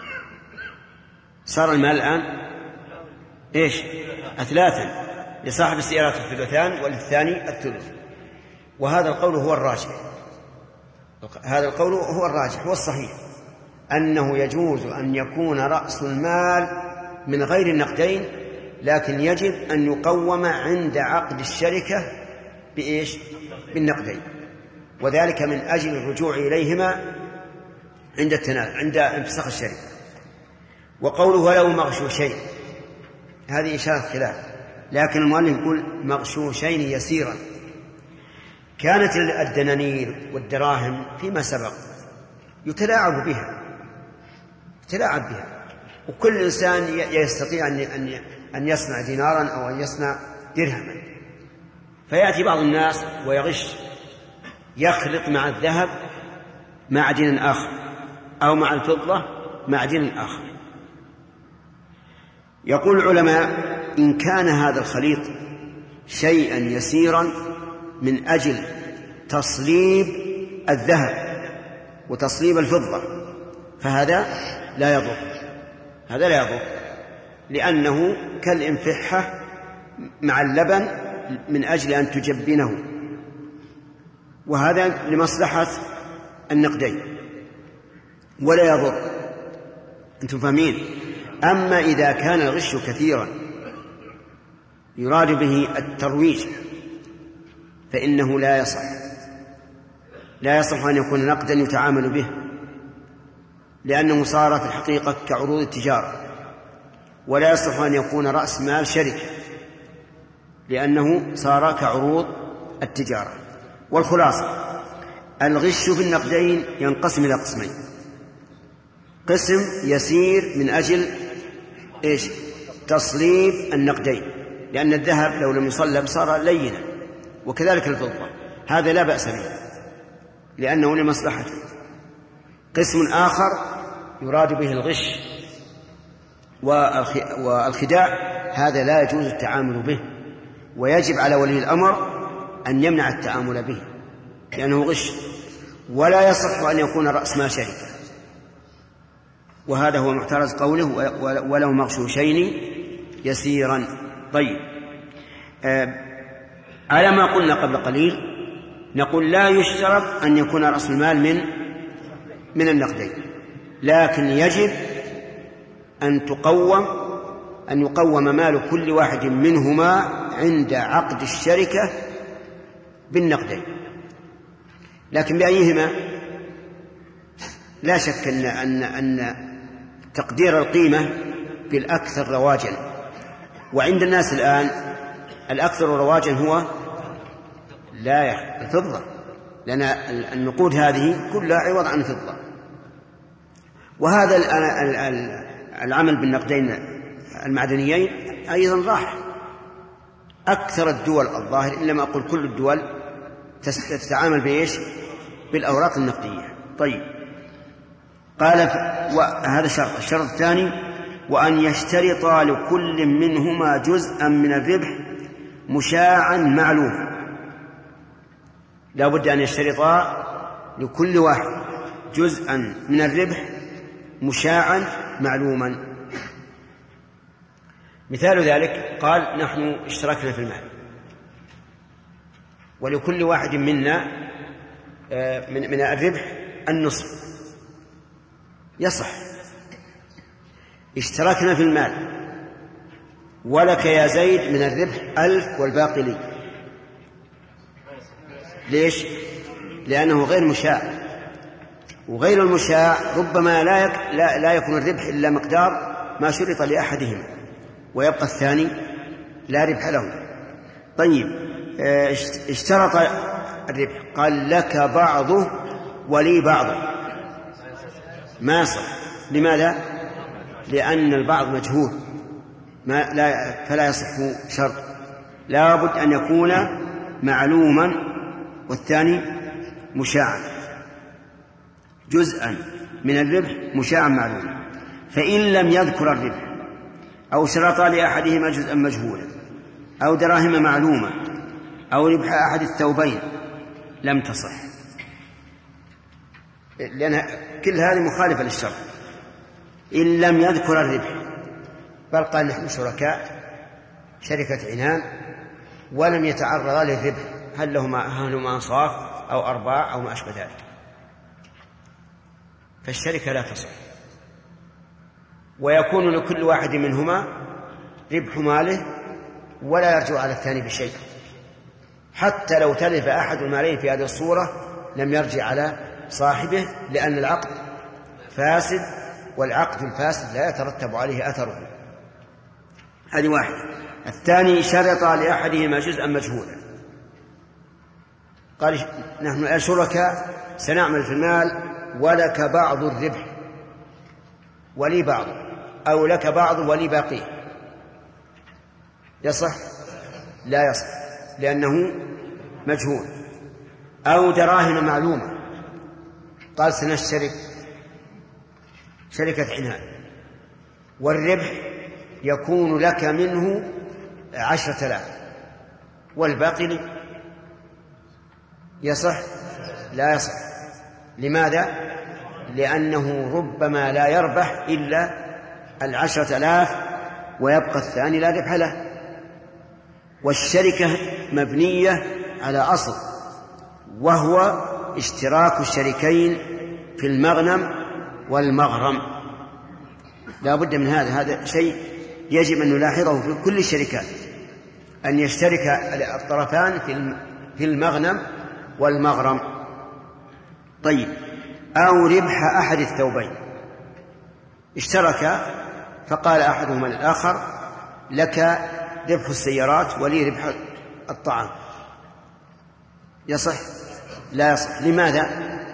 صار المال الآن إيش؟ أثلاثا، لصاحب السيارات الثلثان وللثاني الثلث. وهذا القول هو الراجح، هذا القول هو الراجح، هو الصحيح، أنه يجوز أن يكون رأس المال من غير النقدين، لكن يجب أن يقوم عند عقد الشركة بإيش؟ بالنقدين، وذلك من أجل الرجوع إليهما عند التنازع عند انفساخ الشركة. وقوله ولو مغشوشين، هذه إشارة خلاف، لكن المؤلف يقول مغشوشين يسيرا. كانت الدنانير والدراهم فيما سبق يتلاعب بها يتلاعب بها وكل إنسان يستطيع أن يصنع دينارا أو أن يصنع درهما، فيأتي بعض الناس ويغش، يخلط مع الذهب معدن آخر أو مع الفضة معدن آخر. يقول العلماء إن كان هذا الخليط شيئا يسيرا من أجل تصليب الذهب وتصليب الفضة فهذا لا يضر، هذا لا يضر، لأنه كالانفحة مع اللبن من أجل أن تجبنه، وهذا لمصلحة النقدين ولا يضر. أنتم فاهمين؟ أما إذا كان الغش كثيرا يراد به الترويج فإنه لا يصح لا يصح أن يكون نقدا يتعامل به، لأنه صار في الحقيقة كعروض التجارة، ولا يصح أن يكون رأس مال شركة لأنه صار كعروض التجارة. والخلاصة الغش في النقدين ينقسم إلى قسمين: قسم يسير من أجل إيش؟ تصليب النقدين، لأن الذهب لو لم يصلب صار لينا، وكذلك الفضة، هذا لا بأس به لأنه لمصلحته. قسم آخر يراد به الغش والخداع، هذا لا يجوز التعامل به، ويجب على ولي الأمر أن يمنع التعامل به لأنه غش، ولا يصح أن يكون رأس مال شركة. وهذا هو محترز قوله ولو مغشوشين يسيرا. طيب، آه على ما قلنا قبل قليل نقول لا يشترط أن يكون رأس المال من من النقدين، لكن يجب أن تقوم أن يقوم مال كل واحد منهما عند عقد الشركة بالنقدين. لكن بأيهما؟ لا شك أن أن أن تقدير القيمة بالأكثر رواجا، وعند الناس الآن الأكثر رواجا هو لا الفضة، لأن النقود هذه كلها عوض عن الفضة. وهذا العمل بالنقدين المعدنيين أيضا راح، أكثر الدول الظاهر إن لم أقل كل الدول تتعامل بإيش؟ بالأوراق النقدية. طيب قال وهذا شرط. الشرط الثاني وأن يشترط لكل منهما جزءا من الربح مشاعا معلوما. لا بد أن يشترطا لكل واحد جزءا من الربح مشاعا معلوما. مثال ذلك قال نحن اشتركنا في المال ولكل واحد منا من الربح النصف، يصح. اشتركنا في المال ولك يا زيد من الربح ألف والباقي لي. ليش؟ لأنه غير مشاع، وغير المشاع ربما لا, يك... لا... لا يكون الربح إلا مقدار ما شرط لأحدهما ويبقى الثاني لا ربح له. طيب اشترط الربح قال لك بعضه ولي بعضه، ما يصح. لماذا؟ لأن البعض مجهول ما لا فلا يصح شرط، لا بد أن يكون معلوما والثاني مشاعا، جزءا من الربح مشاعا معلوما. فإن لم يذكر الربح أو شرط لأحدهما جزءا مجهولا أو دراهم معلومة أو ربح أحد الثوبين لم تصح، لأن كل هذه مخالفة للشرط. إن لم يذكر الربح بل قال نحن شركاء شركة عنان ولم يتعرض للربح، هل لهما أنصاف أو أرباع أو ما أشبه ذلك، فالشركة لا تصح. ويكون لكل واحد منهما ربح ماله ولا يرجع على الثاني بشيء، حتى لو تلف أحد المالين في هذه الصورة لم يرجع على صاحبه، لأن العقد فاسد والعقد الفاسد لا يترتب عليه أثره. هذه واحدة. الثاني شرط لأحدهما جزءا مجهولا، قال نحن شركاء سنعمل في المال ولك بعض الربح ولي بعض، أو لك بعض ولي باقيه، يصح؟ لا يصح لأنه مجهول. أو دراهم معلومة، قال سنشترك شركة عنان والربح يكون لك منه عشرة آلاف والباقي لي، يصح؟ لا يصح. لماذا؟ لأنه ربما لا يربح إلا العشرة آلاف ويبقى الثاني لا ربح له. والشركة مبنية على أصل وهو اشتراك الشريكين في المغنم والمغرم، لا بد من هذا. هذا شيء يجب أن نلاحظه في كل الشركات، أن يشترك الطرفان في المغنم والمغرم. طيب أو ربح أحد الثوبين، اشترك فقال أحدهما للآخر لك ربح السيارات ولي ربح الطعام، يصح؟ لا يصح. لماذا؟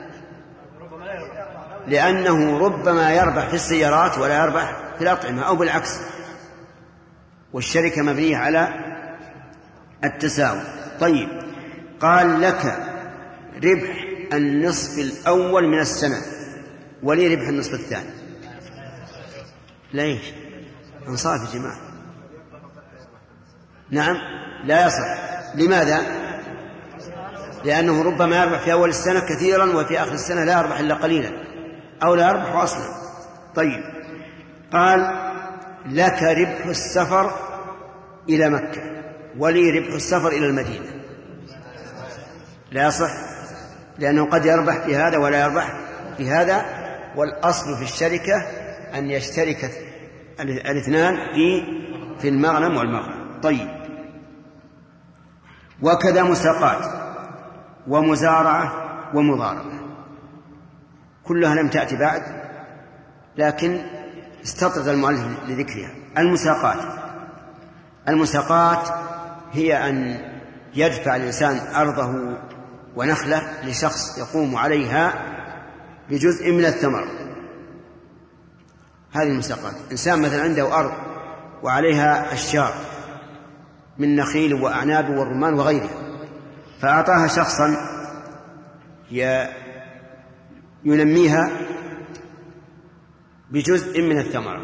لأنه ربما يربح في السيارات ولا يربح في الأطعمة أو بالعكس، والشركة مبنية على التساوي. طيب قال لك ربح النصف الأول من السنة ولي ربح النصف الثاني، ليش؟ انصاف يا جماعة. نعم لا يصح. لماذا؟ لأنه ربما يربح في أول السنة كثيرا وفي آخر السنة لا يربح إلا قليلا أو لا يربح أصلا. طيب قال لك ربح السفر إلى مكة ولي ربح السفر إلى المدينة، لا يصح، لأنه قد يربح في هذا ولا يربح في هذا. والأصل في الشركة أن يشترك الاثنان في في المغنم والمغرم. طيب وكذا مساقات ومزارعة ومضاربة كلها لم تأتي بعد، لكن استطرد المؤلف لذكرها. المساقات المساقات هي أن يدفع الإنسان أرضه ونخلة لشخص يقوم عليها بجزء من الثمر، هذه المساقات. إنسان مثلا عنده أرض وعليها أشجار من نخيل وأعناب والرمان وغيرها، فأعطاها شخصا ينميها بجزء من الثمرة،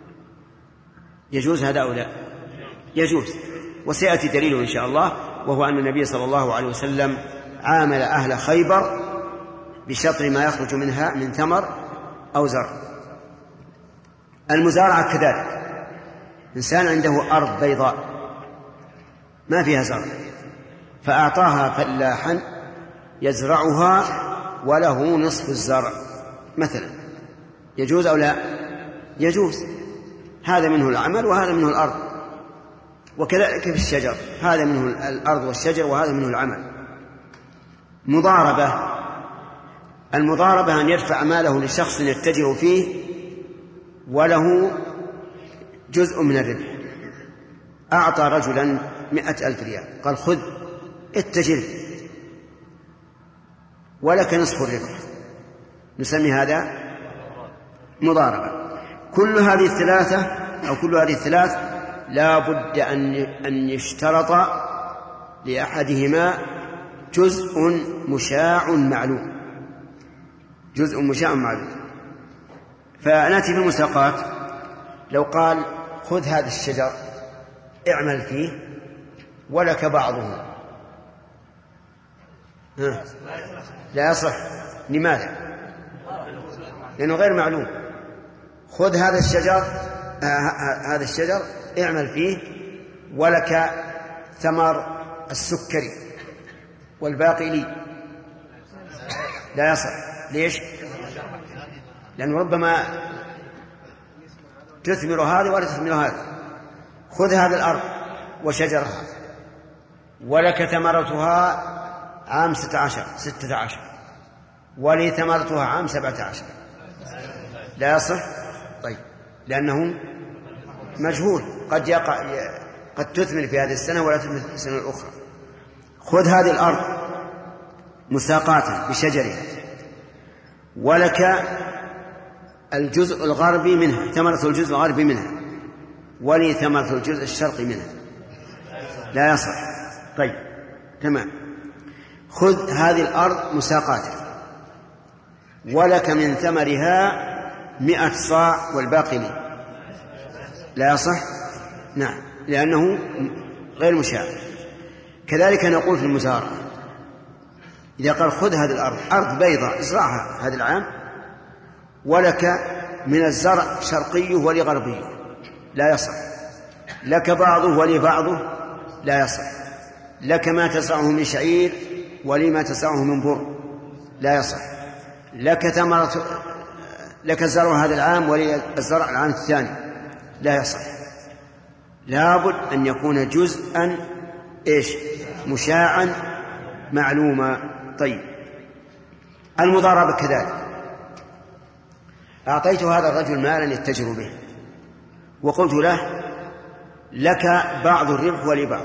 يجوز هذا أو لا؟ يجوز. وسيأتي دليله إن شاء الله، وهو أن النبي صلى الله عليه وسلم عامل أهل خيبر بشطر ما يخرج منها من ثمر أو زرع. المزارعة كذلك، إنسان عنده أرض بيضاء ما فيها زرع فأعطاها فلاحا يزرعها وله نصف الزرع مثلا، يجوز أو لا؟ يجوز. هذا منه العمل وهذا منه الأرض. وكذلك في الشجر، هذا منه الأرض والشجر وهذا منه العمل. مضاربة، المضاربة أن يدفع ماله لشخص يتجر فيه وله جزء من الربح. أعطى رجلا مئة ألف ريال، قال خذ اتجر ولك نصف الربح، نسمي هذا مضاربة. كل هذه الثلاثة أو كل هذه الثلاث لا بد أن أن يشترط لأحدهما جزء مشاع معلوم، جزء مشاع معلوم. فنأتي في المساقات، لو قال خذ هذا الشجر اعمل فيه ولك بعضه، ها. لا يصح. لماذا؟ لأنه غير معلوم. خذ هذا الشجر آه هذا الشجر اعمل فيه ولك ثمر السكري والباقي لي، لا يصح. ليش؟ لأنه ربما تثمر هذه ولا تثمر هذه. خذ هذه الأرض وشجرها ولك ثمرتها عام ستة عشر ستة عشر ولي ثمرتها عام سبعة عشر، لا يصح. طيب، لأنه مجهول، قد يقع قد تثمر في هذه السنة ولا تثمر في السنة الأخرى. خذ هذه الأرض مساقات بشجرها ولك الجزء الغربي منها، ثمرة الجزء الغربي منها، ولي ثمرة الجزء الشرقي منها، لا يصح. طيب تمام. خذ هذه الأرض مساقات ولك من ثمرها مئة صاع والباقي لي، لا يصح. نعم، لأنه غير مشاع. كذلك نقول في المزارعة، إذا قال خذ هذه الأرض أرض بيضاء ازرعها هذا العام ولك من الزرع شرقيه ولي غربيه، لا يصح. لك بعضه ولي بعضه، لا يصح. لك ما تزرعه من شعير ولي ما تزرعه من بر، لا يصح. لك ثمرة لك الزرع هذا العام ولي الزرع العام الثاني، لا يصح. لابد أن يكون جزءا إيش مشاعا معلوما. طيب، المضاربة كذلك. أعطيت هذا الرجل مالا يتجر به وقلت له لك بعض الربح ولي بعض،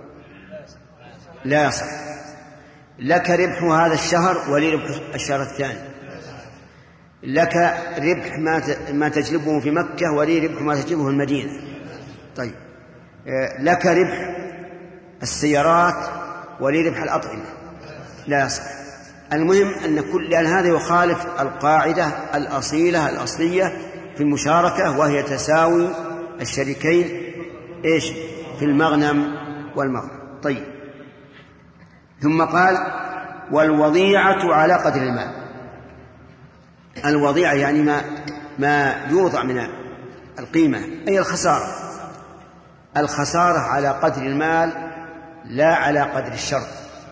لا يصح. لك ربح هذا الشهر ولي ربح الشهر الثاني، لك ربح ما تجلبه في مكة ولي ربح ما تجلبه المدينة. طيب، لك ربح السيارات ولي ربح الأطعمة، لا يصح. المهم أن كل لأن هذا يخالف القاعدة الأصيلة الأصلية في المشاركة، وهي تساوي الشريكين إيش في المغنم والمغنم. طيب، ثم قال والوضيعة على قدر المال. الوضيعة يعني ما ما يوضع من القيمة، أي الخسارة. الخسارة على قدر المال لا على قدر الشرط.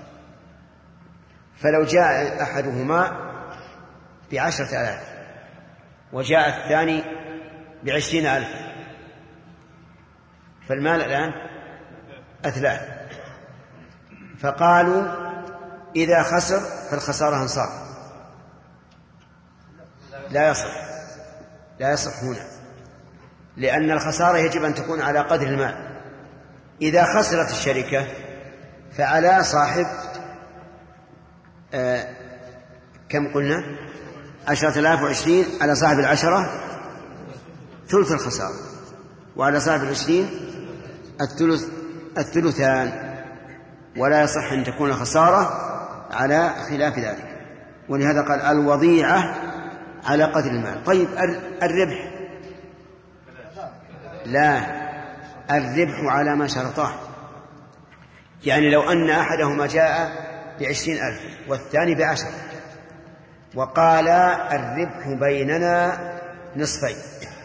فلو جاء أحدهما بعشرة آلاف وجاء الثاني بعشرين ألف، فالمال الآن أثلاث، فقالوا إذا خسر فالخسارة انصار، لا يصح. لا يصح هنا، لأن الخسارة يجب أن تكون على قدر المال. إذا خسرت الشركة فعلى صاحب آه كم قلنا عشرة آلاف وعشرين، على صاحب العشرة ثلث الخسارة، وعلى صاحب العشرين الثلث الثلثان، ولا يصح أن تكون الخسارة على خلاف ذلك. ولهذا قال الوضيعة على قدر المال. طيب الربح؟ لا، الربح على ما شرطاه. يعني لو أن أحدهما جاء بعشرين ألف والثاني بعشر وقال الربح بيننا نصفين،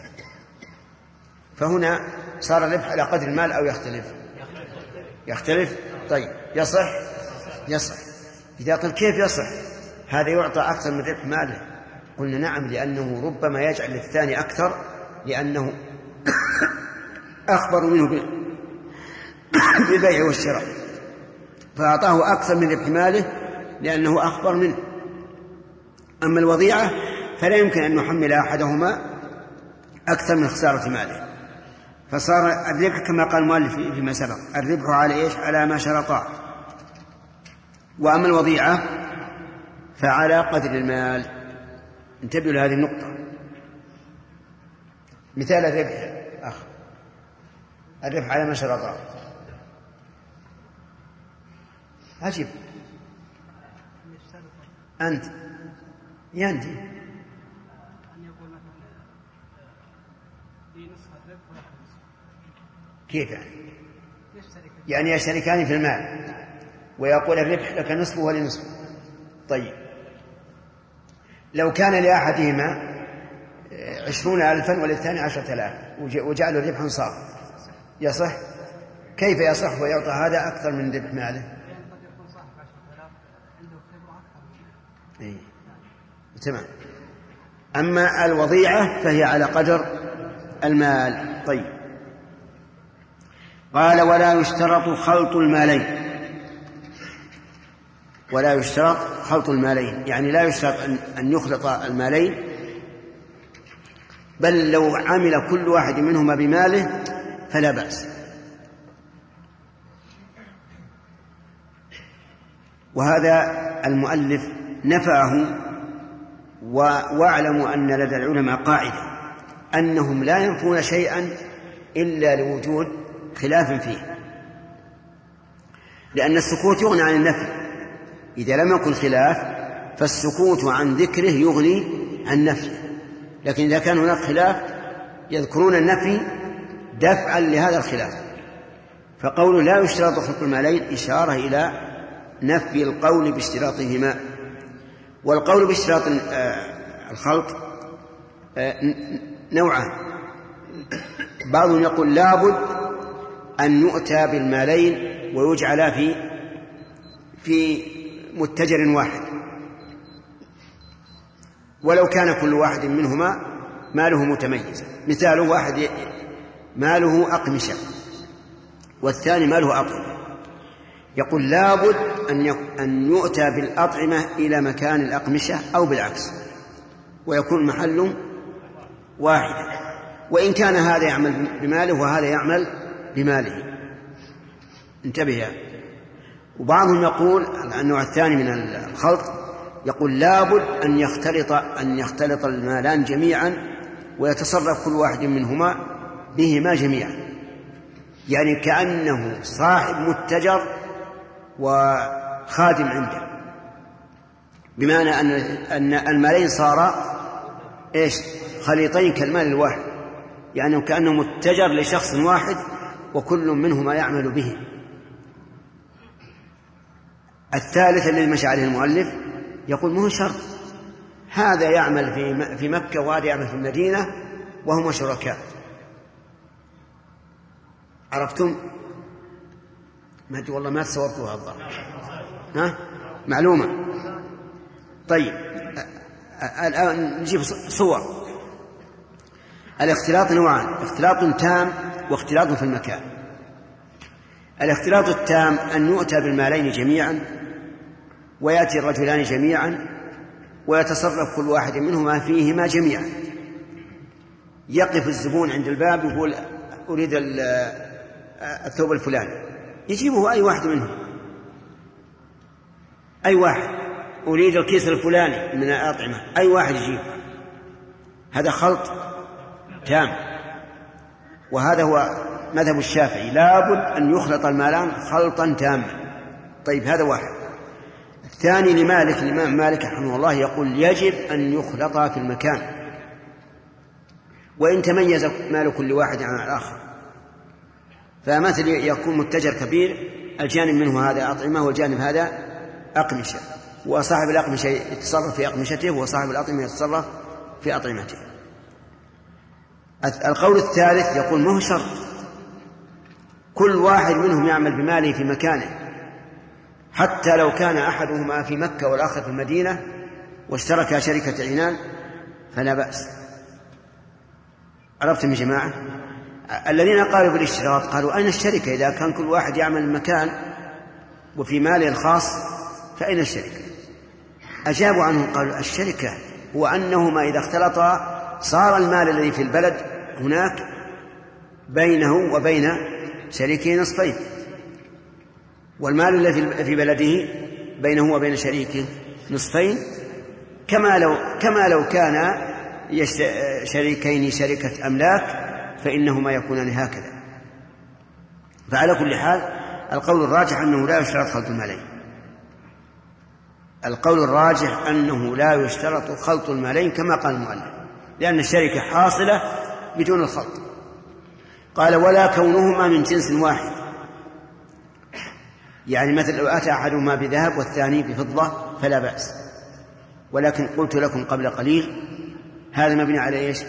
فهنا صار الربح على قدر المال أو يختلف؟ يختلف. طيب يصح؟ يصح. إذا قل كيف يصح؟ هذا يعطى أكثر من ربح ماله. قلنا نعم، لأنه ربما يجعل الثاني أكثر لأنه أخبر منه بالبيع والشراء، فأعطاه أكثر من ربح ماله لأنه أخبر منه. أما الوضيعة فلا يمكن أن يحمل أحدهما أكثر من خسارة ماله، فصار الربح كما قال المؤلف فيما سبق الربح على إيش؟ على ما شرطاه. وأما الوضيعة فعلى قدر المال. انتبهوا لهذه النقطة. مثال الربح أخ الربح على ما شرطاه. عجيب أنت يندي كيف يعني؟ يعني يشتركان في المال ويقول الربح لك نصفه ولنصفه. طيب لو كان لأحدهما عشرون ألفا وللثاني عشرة آلاف وجعلوا الربح صار، يصح؟ كيف يصح ويعطى هذا أكثر من ربح ماله؟ إيه. تمام. أما الوضيعة فهي على قدر المال. طيب قال ولا يشترط خلط المالين. ولا يشترط خلط المالين، يعني لا يشترط أن يخلط المالين، بل لو عمل كل واحد منهما بماله فلا بأس. وهذا المؤلف نفعه. واعلموا أن لدى العلماء قاعدة أنهم لا ينفون شيئا إلا لوجود خلاف فيه، لأن السكوت يغني عن النفي. إذا لم يكن خلاف فالسكوت عن ذكره يغني عن نفيه، لكن إذا كان هناك خلاف يذكرون النفي دفعا لهذا الخلاف. فقول لا يشترط خلط المالين إشارة إلى نفي القول باشتراطهما. والقول باشتراط الخلط نوعان. بعضهم يقول لابد أن يؤتى بالمالين ويجعلا في في متجر واحد، ولو كان كل واحد منهما ماله متميز. مثاله واحد ماله أقمشة والثاني ماله أطعمة، يقول لابد أن يؤتى بالأطعمة إلى مكان الأقمشة أو بالعكس، ويكون محل واحد، وإن كان هذا يعمل بماله وهذا يعمل بماله. انتبه يعني. وبعضهم يقول النوع الثاني من الخلط يقول لابد أن يختلط أن يختلط المالان جميعا ويتصرف كل واحد منهما بهما جميعا، يعني كأنه صاحب متجر وخادم عنده، بمعنى أن أن المالين صارا إيش؟ خليطين كالمال الواحد، يعني كأنه متجر لشخص واحد وكل منهما يعمل به. الثالث الذي مشى عليه المؤلف يقول مو شرط، هذا يعمل في في مكة وهذا يعمل في المدينة وهما شركاء. عرفتم؟ ما أدري والله ما تصورتوها الظاهر. ها؟ معلومة. طيب الآن نجيب صور. الاختلاط نوعان: اختلاط تام واختلاط في المكان. الاختلاط التام أن يؤتى بالمالين جميعا ويأتي الرجلان جميعا ويتصرف كل واحد منهما فيهما جميعا. يقف الزبون عند الباب يقول أريد الثوب الفلاني، يجيبه أي واحد منهم، أي واحد. أريد الكيس الفلاني من الأطعمة، أي واحد يجيبه. هذا خلط تام، وهذا هو مذهب الشافعي لابد أن يخلط المالان خلطا تاما. طيب هذا واحد. الثاني لمالك، الإمام مالك رحمه الله يقول يجب أن يخلطا في المكان وإن تميز مال كل واحد عن الآخر. فمثل يكون متجر كبير الجانب منه هذا أطعمة والجانب هذا أقمشة، وصاحب الأقمشة يتصرف في أقمشته وصاحب الأطعمة يتصرف في أطعمته. القول الثالث يقول ما هو شرط، كل واحد منهم يعمل بماله في مكانه، حتى لو كان أحدهما في مكة والآخر في المدينة واشتركا شركة عنان فلا بأس. عرفتم يا جماعة؟ الذين قالوا بالاشتراط قالوا أين الشركة؟ إذا كان كل واحد يعمل المكان وفي ماله الخاص فأين الشركة؟ أجابوا عنهم قالوا الشركة هو أنهما إذا اختلطا صار المال الذي في البلد هناك بينه وبين شريكه نصفين، والمال الذي في بلده بينه وبين شريكه نصفين، كما لو كما لو كان شريكين شركة أملاك فإنهما يكونان هكذا. فعلى كل حال القول الراجح أنه لا يشترط خلط المالين. القول الراجح أنه لا يشترط خلط المالين كما قال المؤلف، لأن الشركة حاصلة بدون الخلط. قال ولا كونهما من جنس واحد، يعني مثل لو أتى أحدهما بذهب والثاني بفضة فلا بأس. ولكن قلت لكم قبل قليل هذا مبني على إيش؟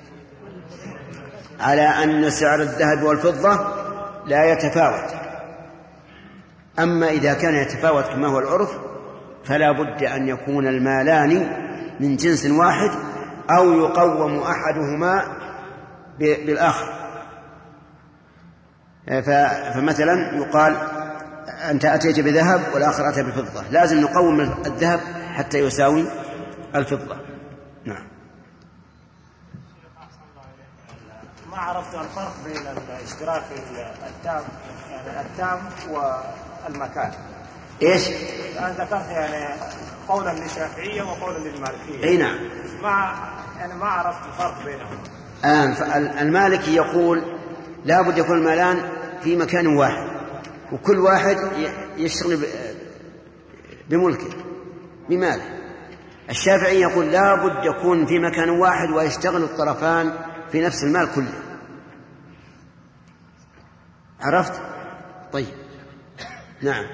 على أن سعر الذهب والفضة لا يتفاوت. أما إذا كان يتفاوت كما هو العرف فلا بد أن يكون المالان من جنس واحد أو يقوم أحدهما بالآخر. فمثلا يقال أنت أتيت بذهب والآخر أتى بفضة، لازم نقوم الذهب حتى يساوي الفضة. نعم. ما عرفت الفرق بين الاشتراك التام يعني التام والمكان. ايش؟ أنا ذكرت يعني قولا للشافعية وقولا للمالكية. اي نعم. ما يعني ما عرفت الفرق بينهم. آه المالكي يقول لا بد يكون المالان في مكان واحد وكل واحد يشتغل بملكه بماله. الشافعي يقول لا بد يكون في مكان واحد ويشتغل الطرفان في نفس المال كله. عرفت؟ طيب. نعم.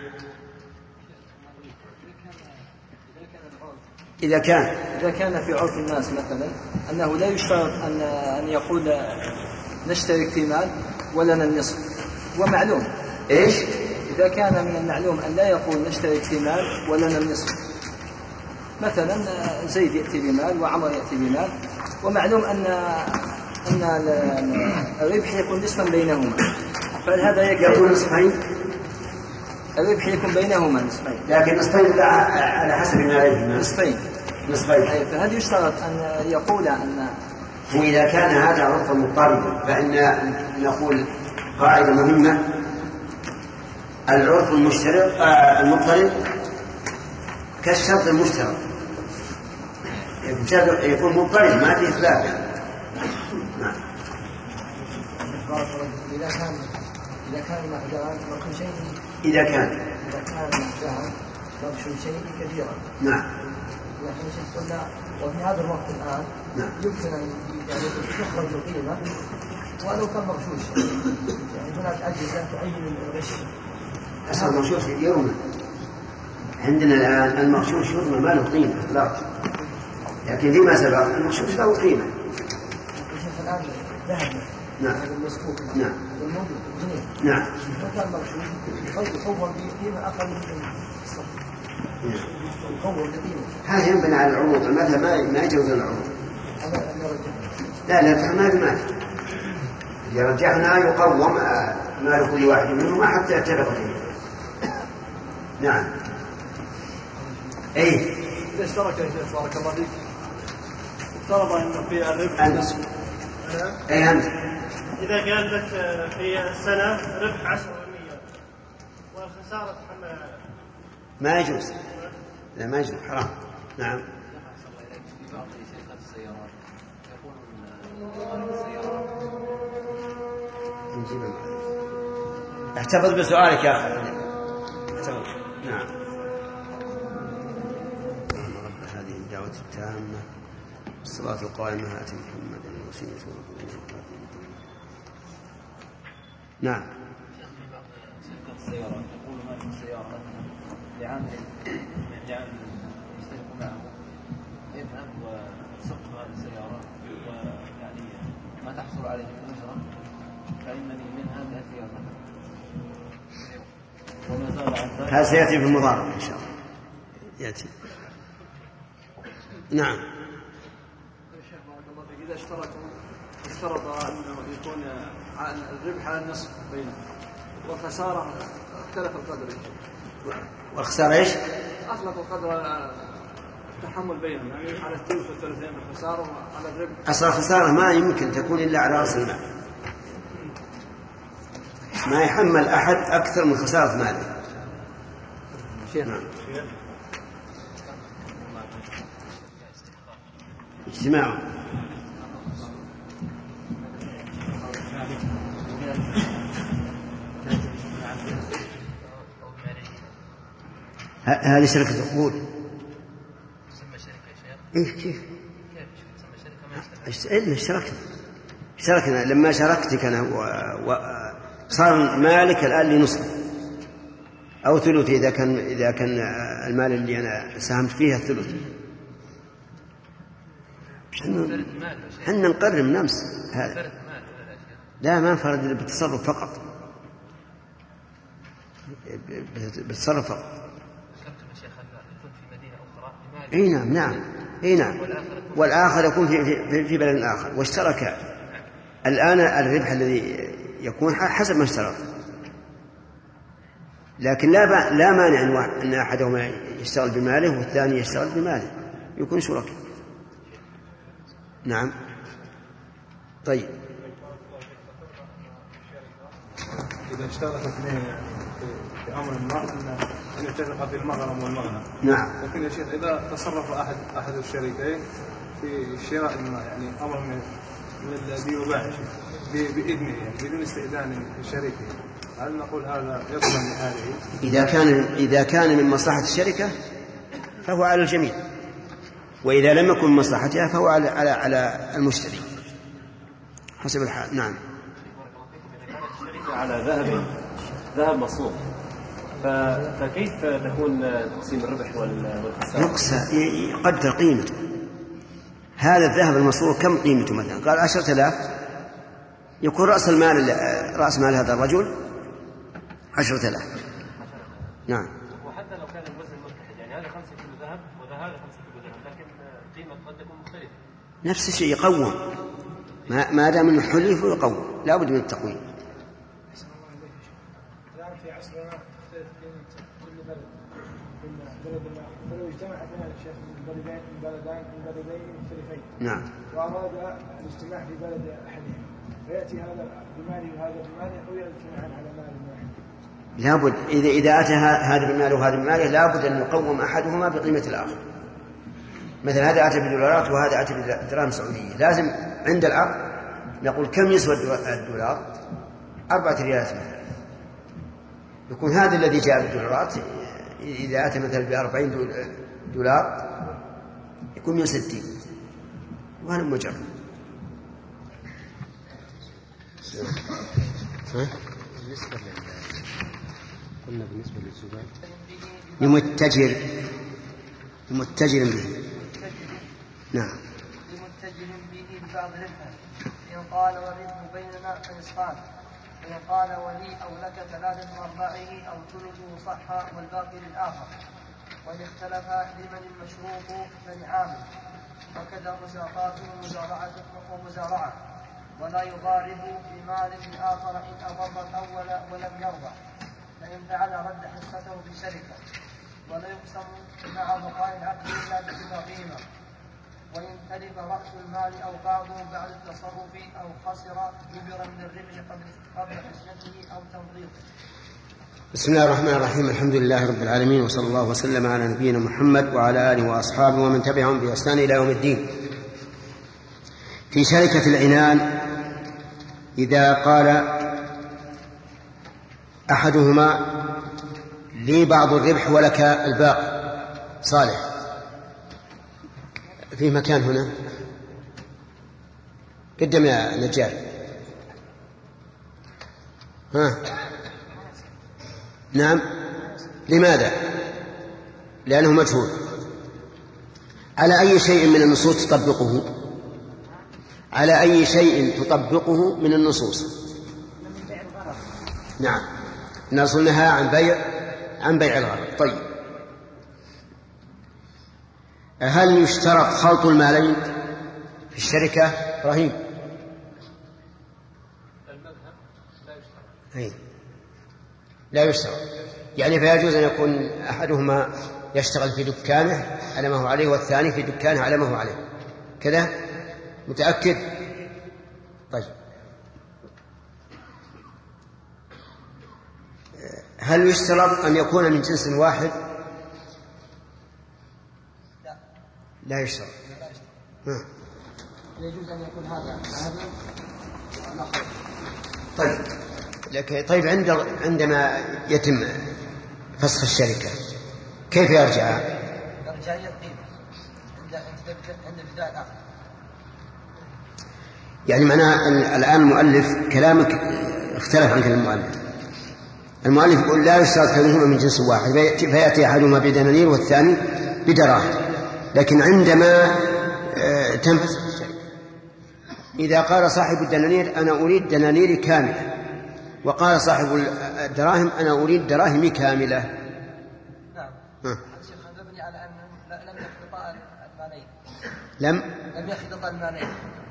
إذا كان إذا كان في عرف الناس مثلا أنه لا يشترط أن أن يقول نشترك في مال ولنا النصف، ومعلوم إيش؟ إذا كان من المعلوم أن لا يقول نشترك في مال ولنا النصف، مثلا زيد يأتي بمال وعمر يأتي بمال، ومعلوم أن أن الربح يكون نصفا بينهما، فهذا يكون نصفين. الربح يكون بينهما نصفين، لكن نصفين على حسب ما نصفين نصفين. فهذا يشترط أن يقول أن وإذا كان هذا عرفا مضطربا فإن نقول قاعدة مهمة: العرف المشترك آه المضطرب كالشرط المشترك، يكون مضطرب ما فيه إطلاق. نعم. إذا كان إذا كان مقدار مقدار شيء إذا كان إذا كان مقدار مقدار شيء كثيرا. نعم. لكن شيء قلنا وفي هذا الوقت الآن نعم. يمكن أن يعني تخرج القيمة ولو كان مغشوش، يعني هناك أجهزة تعين الغش. أصلا المغشوش يرمى عندنا الآن، المغشوش يرمى ما له قيمة لا، لكن فيما سبق المغشوش له قيمة. شوف الآن ذهب نعم المسكوك نعم والموجود جنيه نعم لو كان مغشوش يصور بقيمة أقل من الصف. هذا ينبني على العروض، المذهب ما ما يجوز العروض. لا لا ما بمال يرجعنا يقوم مال كل واحد منهما حتى يتفق فيه. نعم. اي اذا اشترك يا شيخ بارك الله فيك افترض ان في الربح نصف. اي انت اذا كان لك في السنه ربح عشرة بالمئة والخساره تحمل ما يجوز. لا ما يجوز حرام. نعم. احتفظ بسؤالك يا أخي. احتفظ. نعم. رب هذه الدعوة التامة الصلاة القائمة آت محمد الوسيلة والفضيلة. نعم. السيارة يقول ما في السيارة لعامل لعامل يشترك معه يذهب ويسوق هذه السيارة ويعني ما تحصل عليه من أجرة فإنني من هذه السيارة وما زال عن ذلك. هذا سيأتي في المضاربة إن شاء الله. يأتي. نعم. شيخ بارك الله فيك، إذا اشتركوا اشترط أنه يكون الربح على النصف بينهم والخسارة اختلف القدر. والخسارة إيش؟ أطلق القدر التحمل بينهم، يعني على الثلث والثلثين بالخسارة وعلى الربح. أصل الخسارة ما يمكن تكون إلا على رأس المال، ما يحمل أحد أكثر من خسارة ماله. نعم. اجتماع. هذه شركة عقود. تسمى شركة يا شيخ؟ إيه كيف؟ كيف تسمى شركة ما اشتركت؟ إيه اشتركنا اشتركنا لما شاركتك أنا وصار مالك الآن لنصف أو ثلث إذا كان إذا كان المال اللي أنا ساهمت فيه الثلث. حنا نقرر من أمس هذا. لا ما انفرد بالتصرف فقط، بالتصرف فقط. اي نعم نعم اي نعم. والآخر يكون في في, في بلد آخر واشترك. الآن الربح الذي يكون حسب ما اشترك، لكن لا لا مانع أن أحدهما يشتغل بماله والثاني يشتغل بماله، يكون شركاء. نعم. طيب إذا اشترك اثنين في أمر ما أن يتفق في المغرم والمغنم. نعم. لكن يا شيخ إذا تصرف أحد أحد الشريكين في شراء يعني أمر من من الذي يباع بإذنه يعني بدون استئذان شريكه، هل نقول هذا يضمن هذه؟ إذا كان إذا كان من مصلحة الشركة فهو على الجميع، وإذا لم يكن من مصلحتها فهو على على على المشتري حسب الحال. نعم. على ذهب ذهب مصروف، فكيف تكون تقسيم الربح والخسارة؟ يقسى يقدر قيمته. هذا الذهب المصروف كم قيمته؟ مثلا قال عشرة آلاف، يكون رأس المال رأس مال هذا الرجل عشرة آلاف. نعم. وحتى لو كان الوزن متحد، يعني هذا خمسة كيلو ذهب وهذا خمسة كيلو ذهب، لكن قيمة قد تكون مختلفة. نفس الشيء يقوم، ما ما دام انه حليف يقوم، لا بد من التقويم. الآن في عصرنا تختلف قيمة كل بلد من بلد الآخر، فلو اجتمع اثنان الشيخ من بلدين من بلدين من بلدين مختلفين. نعم. وأراد الاجتماع في بلد أحدهم، فيأتي هذا بماله وهذا بماله أو يجتمعان على مال واحد. لابد إذا إذا أتى هذا بماله وهذا بماله لابد أن يقوم أحدهما بقيمة الآخر. مثلا هذا أتى بدولارات وهذا أتى بدراهم سعودية، لازم عند العقد نقول كم يسوى الدولار؟ أربعة ريالات مثلا. يكون هذا الذي جاء بالدولارات إذا أتى مثلا بأربعين دولار يكون من ستين، وهذا مجرد. بالنسبة قلنا بالنسبة للزبائن لمتجر لمتجر به. نعم. لمتجر به ببعض ربحه، إن قال والربح بيننا فنصفان، إن قال ولي أو لك ثلاثة أرباعه أو ثلثه صح والباقي للآخر، وإن اختلف لمن المشروط فلعامل، وكذا مساقات ومزارعة ومزارعة، ولا يضارب بمال الآخر إن أضر الأول ولم يرضى، فإن فعل رد حصته في الشركة، ولا يقسم مع بقاء العقد إلا باتفاقهما، وإن تلف رأس المال أو بعضه بعد التصرف أو خسر جبر من الربح قبل حصته أو تمضيضه. بسم الله الرحمن الرحيم، الحمد لله رب العالمين، وصلى الله وسلم على نبينا محمد وعلى آله وأصحابه ومن تبعهم بإحسان إلى يوم الدين. في شركة العنان إذا قال أحدهما لي بعض الربح ولك الباقي. صالح في مكان هنا قدم يا نجار. ها نعم. لماذا؟ لأنه مجهول. على أي شيء من النصوص تطبقه؟ على أي شيء تطبقه من النصوص؟ نعم الرسول نهى عن بيع عن بيع الغرض. طيب هل يشترط خلط المالين في الشركة؟ إبراهيم أي لا يشترط، يعني فيجوز أن يكون أحدهما يشتغل في دكانه على ما هو عليه والثاني في دكانه على ما هو عليه كذا. متأكد؟ طيب هل يشترط أن يكون من جنس واحد؟ لا يشترط. يجوز أن يكون هذا هذا الآخر. طيب لكن طيب عند عندما يتم فسخ الشركة كيف يرجع؟ يرجع يقيم عند عند بداية الآخر. يعني معناه الآن المؤلف كلامك اختلف عن كلام المؤلف. المؤلف يقول لا يشترط كونهما من جنس واحد فيأتي أحدهما بدنانير والثاني بدراهم، لكن عندما تنفسخ الشركة إذا قال صاحب الدنانير أنا أريد دنانيري كاملة وقال صاحب الدراهم أنا أريد دراهمي كاملة. نعم. الشيخ مبني على أن لم يخلطا المالين. لم لم يخلطا المالين.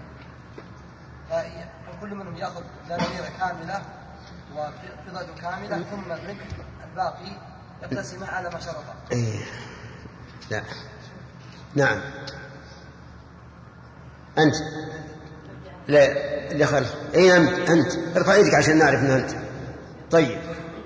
فكل منهم يأخذ دنانير كاملة وفضة كاملة ثم الربح الباقي يقتسم على ما شرطه. إيه. لا. نعم. أنت لا اللي خلف. أي أنت أنت ارفع يدك عشان نعرف أن أنت. طيب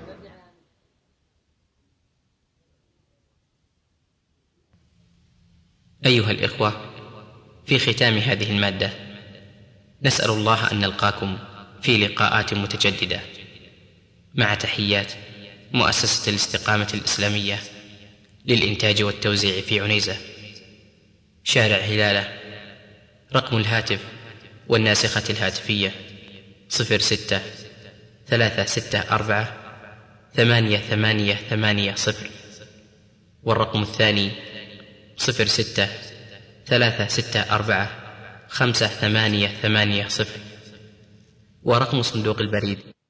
أيها الإخوة، في ختام هذه المادة نسأل الله أن نلقاكم في لقاءات متجددة، مع تحيات مؤسسة الاستقامة الإسلامية للإنتاج والتوزيع في عنيزة، شارع هلالة. رقم الهاتف والناسخة الهاتفية صفر ستة ثلاثة ستة أربعة ثمانية ثمانية ثمانية صفر، والرقم الثاني صفر ستة ثلاثة ستة أربعة خمسة ثمانية ثمانية صفر، ورقم صندوق البريد